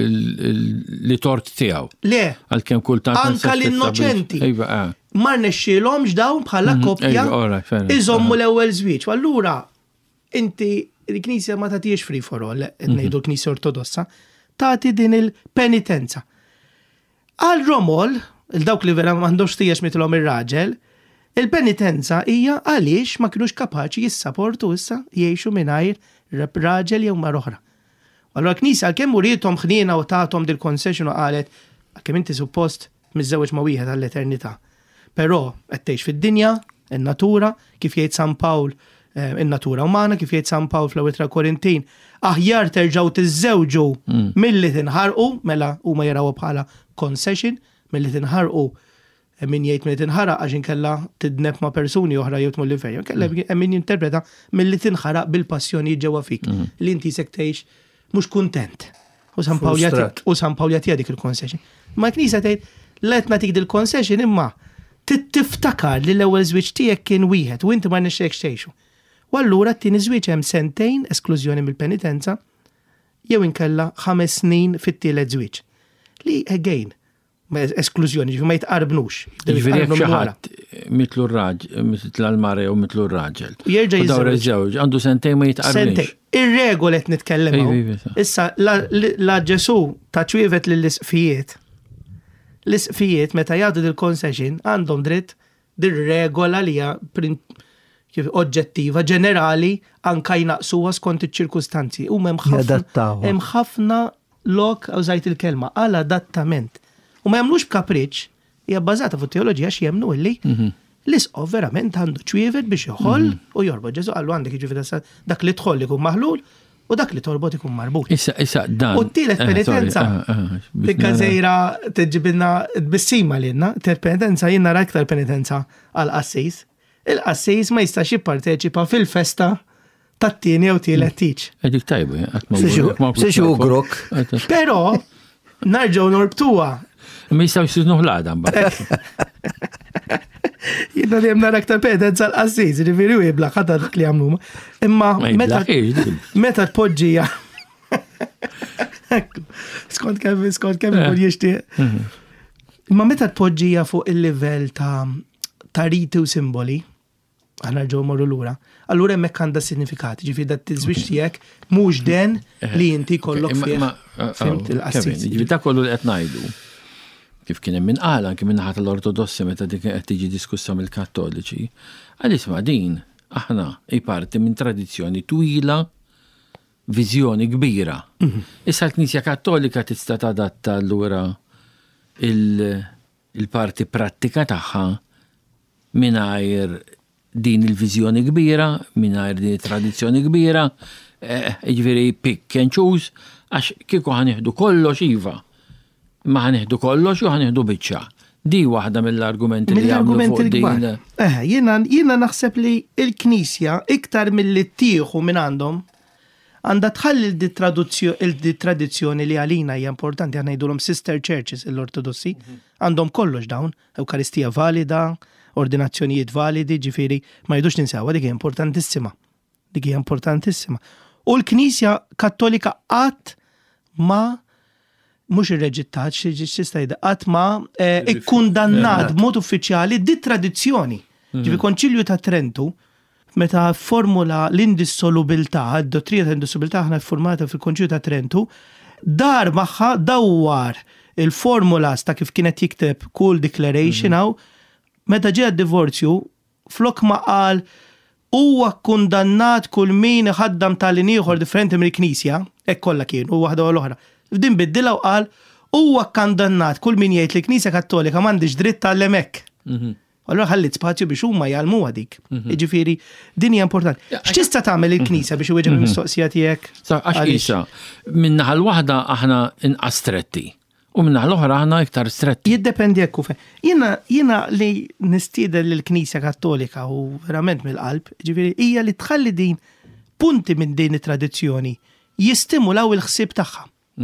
li tort tiegħu. Le. Għalkemm kultant anka l-innoċenti. Ma rnexxielhomx dawn bħala koppja iżommu l-ewwel żwieġ. Allura inti l-Knisja ma tagħtix free for all, ngħidu l-Knisja Ortodossa, tagħti din il-penitenza. Għal Romol, il-dawk li vera m'għandhomx tiex mitlhom ir-raġel, il-penitenza hija għaliex ma kinux kapaċi jissaportu issa jgħixu mingħajr raġel jew mar oħra. Allora Knisja għalkemm urietom ħniena u tagħtom dil-concession u qalet kemm inti suppost miżżewweġ ma' wieħed għall-eternità. Però qed tgħix fid-dinja, in-natura, kif jgħid San Pawl, in-natura umana, kif jgħid San Pawl fl-Ewwel Korintin, aħjar terġgħu tiżżewġu milli tinħarqu, mela huma jarawha bħala concession, milli tinħarqu min jgħid milli tinħaraq għax inkella tidneb ma' persuni oħra jew tmur l-inferior. Kella min jinterpreta milli tinħaraq bil-passjoni ġewwa fik li inti sek tgħix mhux kuntent. U San Pawl jagħti dik il-concession. Ma Knisja tgħid let nagħtik dil-concession imma tiftakar li l-ewwel żwieġ tiegħek kien wieħed u inti ma nixxekx tgħixu. U allura t-tieni żwieġ hemm sentejn esklużjoni mill-penitenza jew inkella 5 snin fit-tielet żwieġ. Li again esklużjoni, ma jitqarbnux. Ġifieri xi ħadd mitlu r-raġel, mitlu l-mara jew mitlu r-raġel. Jerġa' jiżżewġ, għandu sentejn ma jitqarbniex. Ir-regoli qed nitkellem. Issa la Ġesu ta' ċwievet lill-isqfijiet. L-isqfijiet meta jagħtu dil-concession għandhom dritt dir-regola li hija oġġettiva, ġenerali, anka jnaqsuha skont iċ-ċirkustanzi. Hemm ħafna lok użajt il-kelma għal adattament. U ma jagħmlux b'kapriċċ, hija bbażata fuq teoloġija xi jemnu illi l-isqof verament għandu ċwievet biex joħol u jorbot. Ġesu għallu għandek jiġifieri dak li tħoll ikun maħlul u dak li torbot ikun marbut. Issa dan. U t-tielet penitenza. Tikka żejra tiġibilna tbissima lilna, penitenza jien nara iktar penitenza għal qassis. Il-qassis ma jistax jipparteċipa fil-festa tat-tieni jew tielet tiġ. Dik tajba, Sexu grok. Però narġgħu norbtuha. Ma jistgħu jsirnu ħlada mbagħad. Jiena dejjem nara aktar pedenza l-qassis, ġifieri u jibla ħadda dak li għamlu. Imma meta tpoġġija. Skont kemm ikun jixtieq. Imma meta tpoġġija fuq il-livell ta' riti u simboli, aħna ġew morru lura, allura hemmhekk għandha sinifikati, ġifieri dat tiżwieġ tiegħek mhux den li inti jkollok fih. Fimt il-qassis. Ġifieri dak kollu li qed ngħidu. Kif kien hemm min qal anke min naħa tal-Ortodossi meta dik qed tiġi diskussa mill-Kattoliċi, għalisma' din aħna hi parti minn tradizzjoni twila, viżjoni kbira. Issa l-Knisja Kattolika tista' tadatta allura il-parti prattika tagħha mingħajr din il-viżjoni kbira, mingħajr din it-tradizzjoni kbira, jiġifieri pick and choose, għax kieku ħanieħdu kollox iva. Ma ħanieħdu kollox u ħanieħdu biċċa. Di waħda mill-argumenti li jagħmlu fuq din. Jiena naħseb li l-Knisja iktar milli tieħu minn għandhom għandha tħalli il-tradizzjoni li għalina hija importanti, aħna ngħidulhom sister churches l-Ortodossi, għandhom kollox dawn, Ewkaristija valida, ordinazzjonijiet validi, ġifieri ma jidux ninsewwa dik hija importantissima. Dik hija importantissima. U l-Knisja Kattolika qatt ma mhux irreġittat x'tista' jgħid qatt ma ikkundannat b'mod uffiċjali di tradizzjoni. Ġifieri Konċilju ta' Trentu meta formula l-indissolubilità, d-dottrina ta' indissolubilità aħna ffurmata fil-Konċilju ta' Trentu, dar magħha dawwar il-formulas ta' kif kienet jikteb kull declaration hawn meta ġie d-divorzju flok ma qal huwa kundannat kull min ħaddam tal-ieħor differenti mill-Knisja, hekk kollha kienu waħda u l-oħra. F'din biddilha u qal huwa kandannat kull min jgħid li Knisja Kattolika m'għandix dritt tagħllem hekk. Allura ħallit spazju biex huma jgħalmuha dik. Jiġifieri din hija importanti. X'tista' tagħmel il-Knisja biex iweġeb il-mistoqsija tiegħek? Għax isa min-naħa l-waħda aħna inqas stretti u min-naħa l-oħra aħna iktar stretti. Jiddependi hekk u fejn. Jiena li nistieden lill-Knisja Kattolika u verament mill-qalb, ġifieri hija li tħalli din punti minn din it-tradizzjoni jistimulaw il-ħsieb tagħha.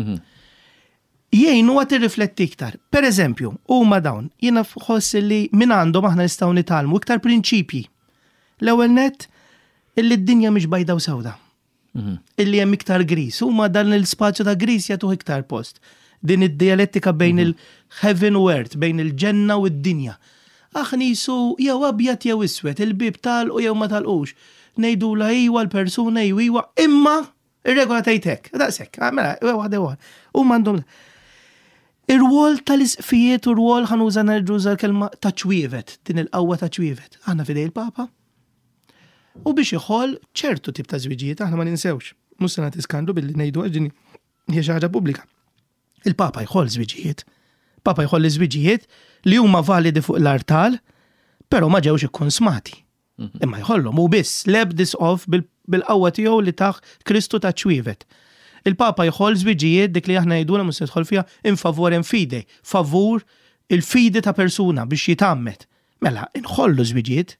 Jgħinu għat irrifletti iktar. Per eżempju, huma dawn, jiena ħoss li minn għandhom aħna nistgħu nitalmu iktar prinċipji. L-ewwel nett illi d-dinja mhix bajda u sewda. Illi hemm iktar gris. Huma dan il-spazju ta' gris jagħtuh iktar post. Din id-dialettika bejn il-heaven u earth, bejn il-ġenna u d-dinja. Aħnisu jew abjad jew iswed, il-bib talqu jew ma talqux. Ngħidula iwa l-persuna iwa, imma ir-regola tgħidlek, daqshekk, mela, waħda waħda. U m'għandhom ir-rwol tal-isqfijiet u r-rwol ħanuża nerġuża l-kelma ta' ċwievet, din il-qawwa ta' ċwievet. Aħna fidej il-Papa. U biex iħoll ċertu tip ta' żwiġijiet aħna ma ninsewx. Mhux se nagħti skandlu billi ngħidu ġini hija xi ħaġa pubblika. Il-Papa jħoll żwiġijiet. Papa jħoll żwiġijiet li huma validi fuq l-artal, però ma ġewx ikkonsmati. Imma jħollhom u biss leb this off bil-qawwa tiegħu li taħ Kristu ta' ċwievet. Il-Papa jħoll żwiġijiet dik li aħna jgħidulha mhux nidħol fiha in favorem fide, favur il-fidi ta' persuna biex jitammet. Mela, inħollu żwiġijiet.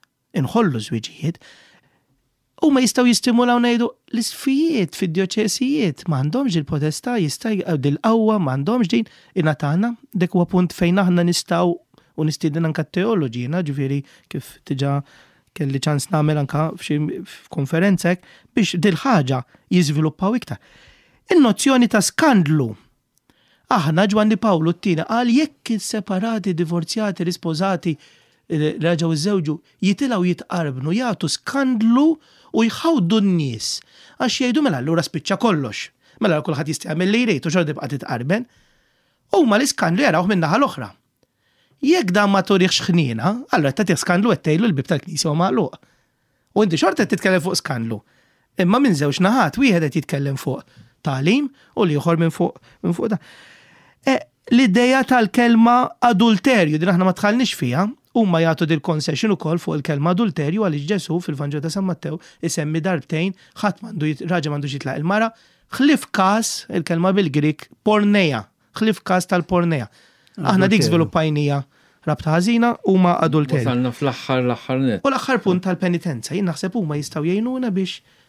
Huma jistgħu jistimulaw ngħidu l-isfijiet fid-djoċesijiet m'għandhomx il-potestà jista' dil-qawwa m'għandhomx din ingħatana dik huwa punt fejn aħna nistgħu u nistieden anke teoloġina, ġifieri kif diġà kelli ċans nagħmel anke f'xi konferenza hekk biex dil ħaġa jiżviluppaw iktar. In-nozzjoni ta' skandlu. Aħna Ġwanni Pawlu t-tieni qal jekk separati, divorzjati, risposati raġaw iż-żewġu jitilgħu jitqarbnu jagħtu skandlu u jħawdu n-nies. Għax jgħidu mela allura spiċċa kollox. Mela kulħadd jista' jagħmel li jrid u xorta tibqa' titqarben. Huma l-iskandlu jarawh min-naħa l-oħra. Jekk dan ma turiex ħniena, allura tagħtih skandlu qed tgħidlu l-bib tal-Knisja huwa magħluq. U inti xorta qed titkellem fuq skandlu. Imma minn żewġ naħat wieħed qed jitkellem fuq tagħlim u l-ieħor minn fuq da. L-idea tal-kelma adulterju din aħna ma tħallniex fiha, huma jagħtu dil concession ukoll fuq il-kelma adulterju għaliex Ġesu fil-Vanġel ta' San Mattew isemmi darbtejn ħadd raġel m'għandux jitlaq il-mara, ħlif każ il-kelma bil-Grik porneja, ħlif każ tal-porneja. Aħna dik żviluppajnija rabta ħażina huma adulterju. Wasalna fl-aħħar net. U l-aħħar punt tal-penitenza, jien naħseb huma jistgħu jgħinuna biex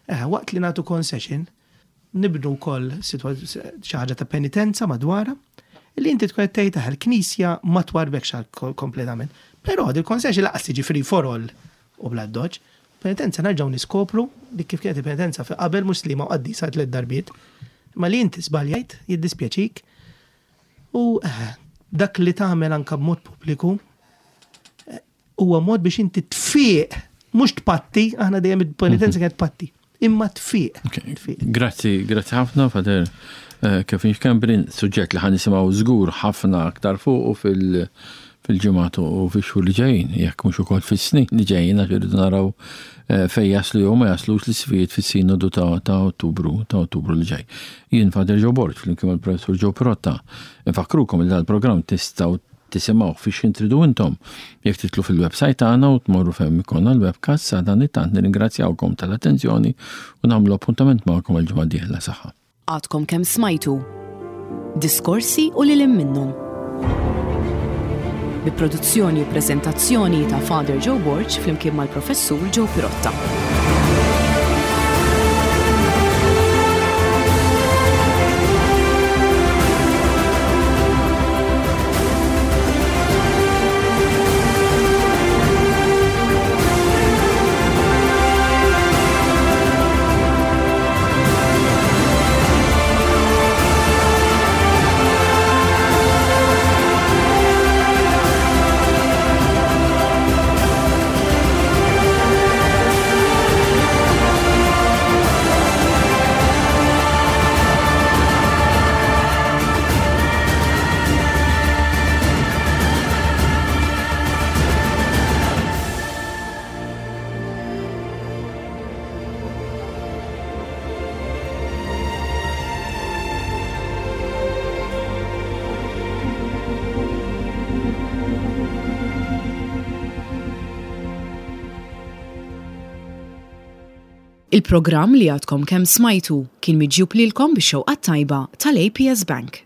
Waqt li nagħtu concession, nibnu wkoll xi ħaġa ta' penitenza madwara, li inti tkun qed tgħid il-Knisja ma twarbekx kompletament. Però il-concession laqas tiġi free for all u bla doġġ. Penitenza nerġgħu niskopru li kif kienet il-penitenza fi qabel muslima u qaddisa 3 darbiet. Ma li inti żbaljajt jiddispjaċik u dak li tagħmel anke b'mod pubbliku huwa mod biex inti tfieq, mhux tpatti, aħna dejjem il-penitenza kienet tpatti, imma tfieq. Grazzi ħafna Fader. Kif nixkembrin suġġett li ħanisimgħu żgur ħafna aktar fuq fil-ġimgħat u fix-xhur li ġejjin, jekk mhux ukoll fis-snin li ġejjin għax irridu naraw fejn jaslu jew ma jaslux l-isfijiet fis-sinodu ta' Ottubru li ġej. Jien Fader Joe Borg flimkien mal-Professur Joe Pirotta infakrukom li dal-programm tistgħu tisimgħu fiex intridu intom jekk titlu fil-website tagħna u tmorru fejn ikollna l-webcast sa dan it-tant nirringrazzjawkom tal-attenzjoni u nagħmlu appuntament magħkom il-ġimgħa d-dieħla saħħa. Għadkom kemm smajtu diskorsi u lil minnhom. Bi produzzjoni u preżentazzjoni ta' Father Joe Borg flimkien mal-Professur Joe Pirotta. Il-programm li għadkom kemm smajtu kien miġjub lilkom bix-xewqa tajba tal-APS Bank.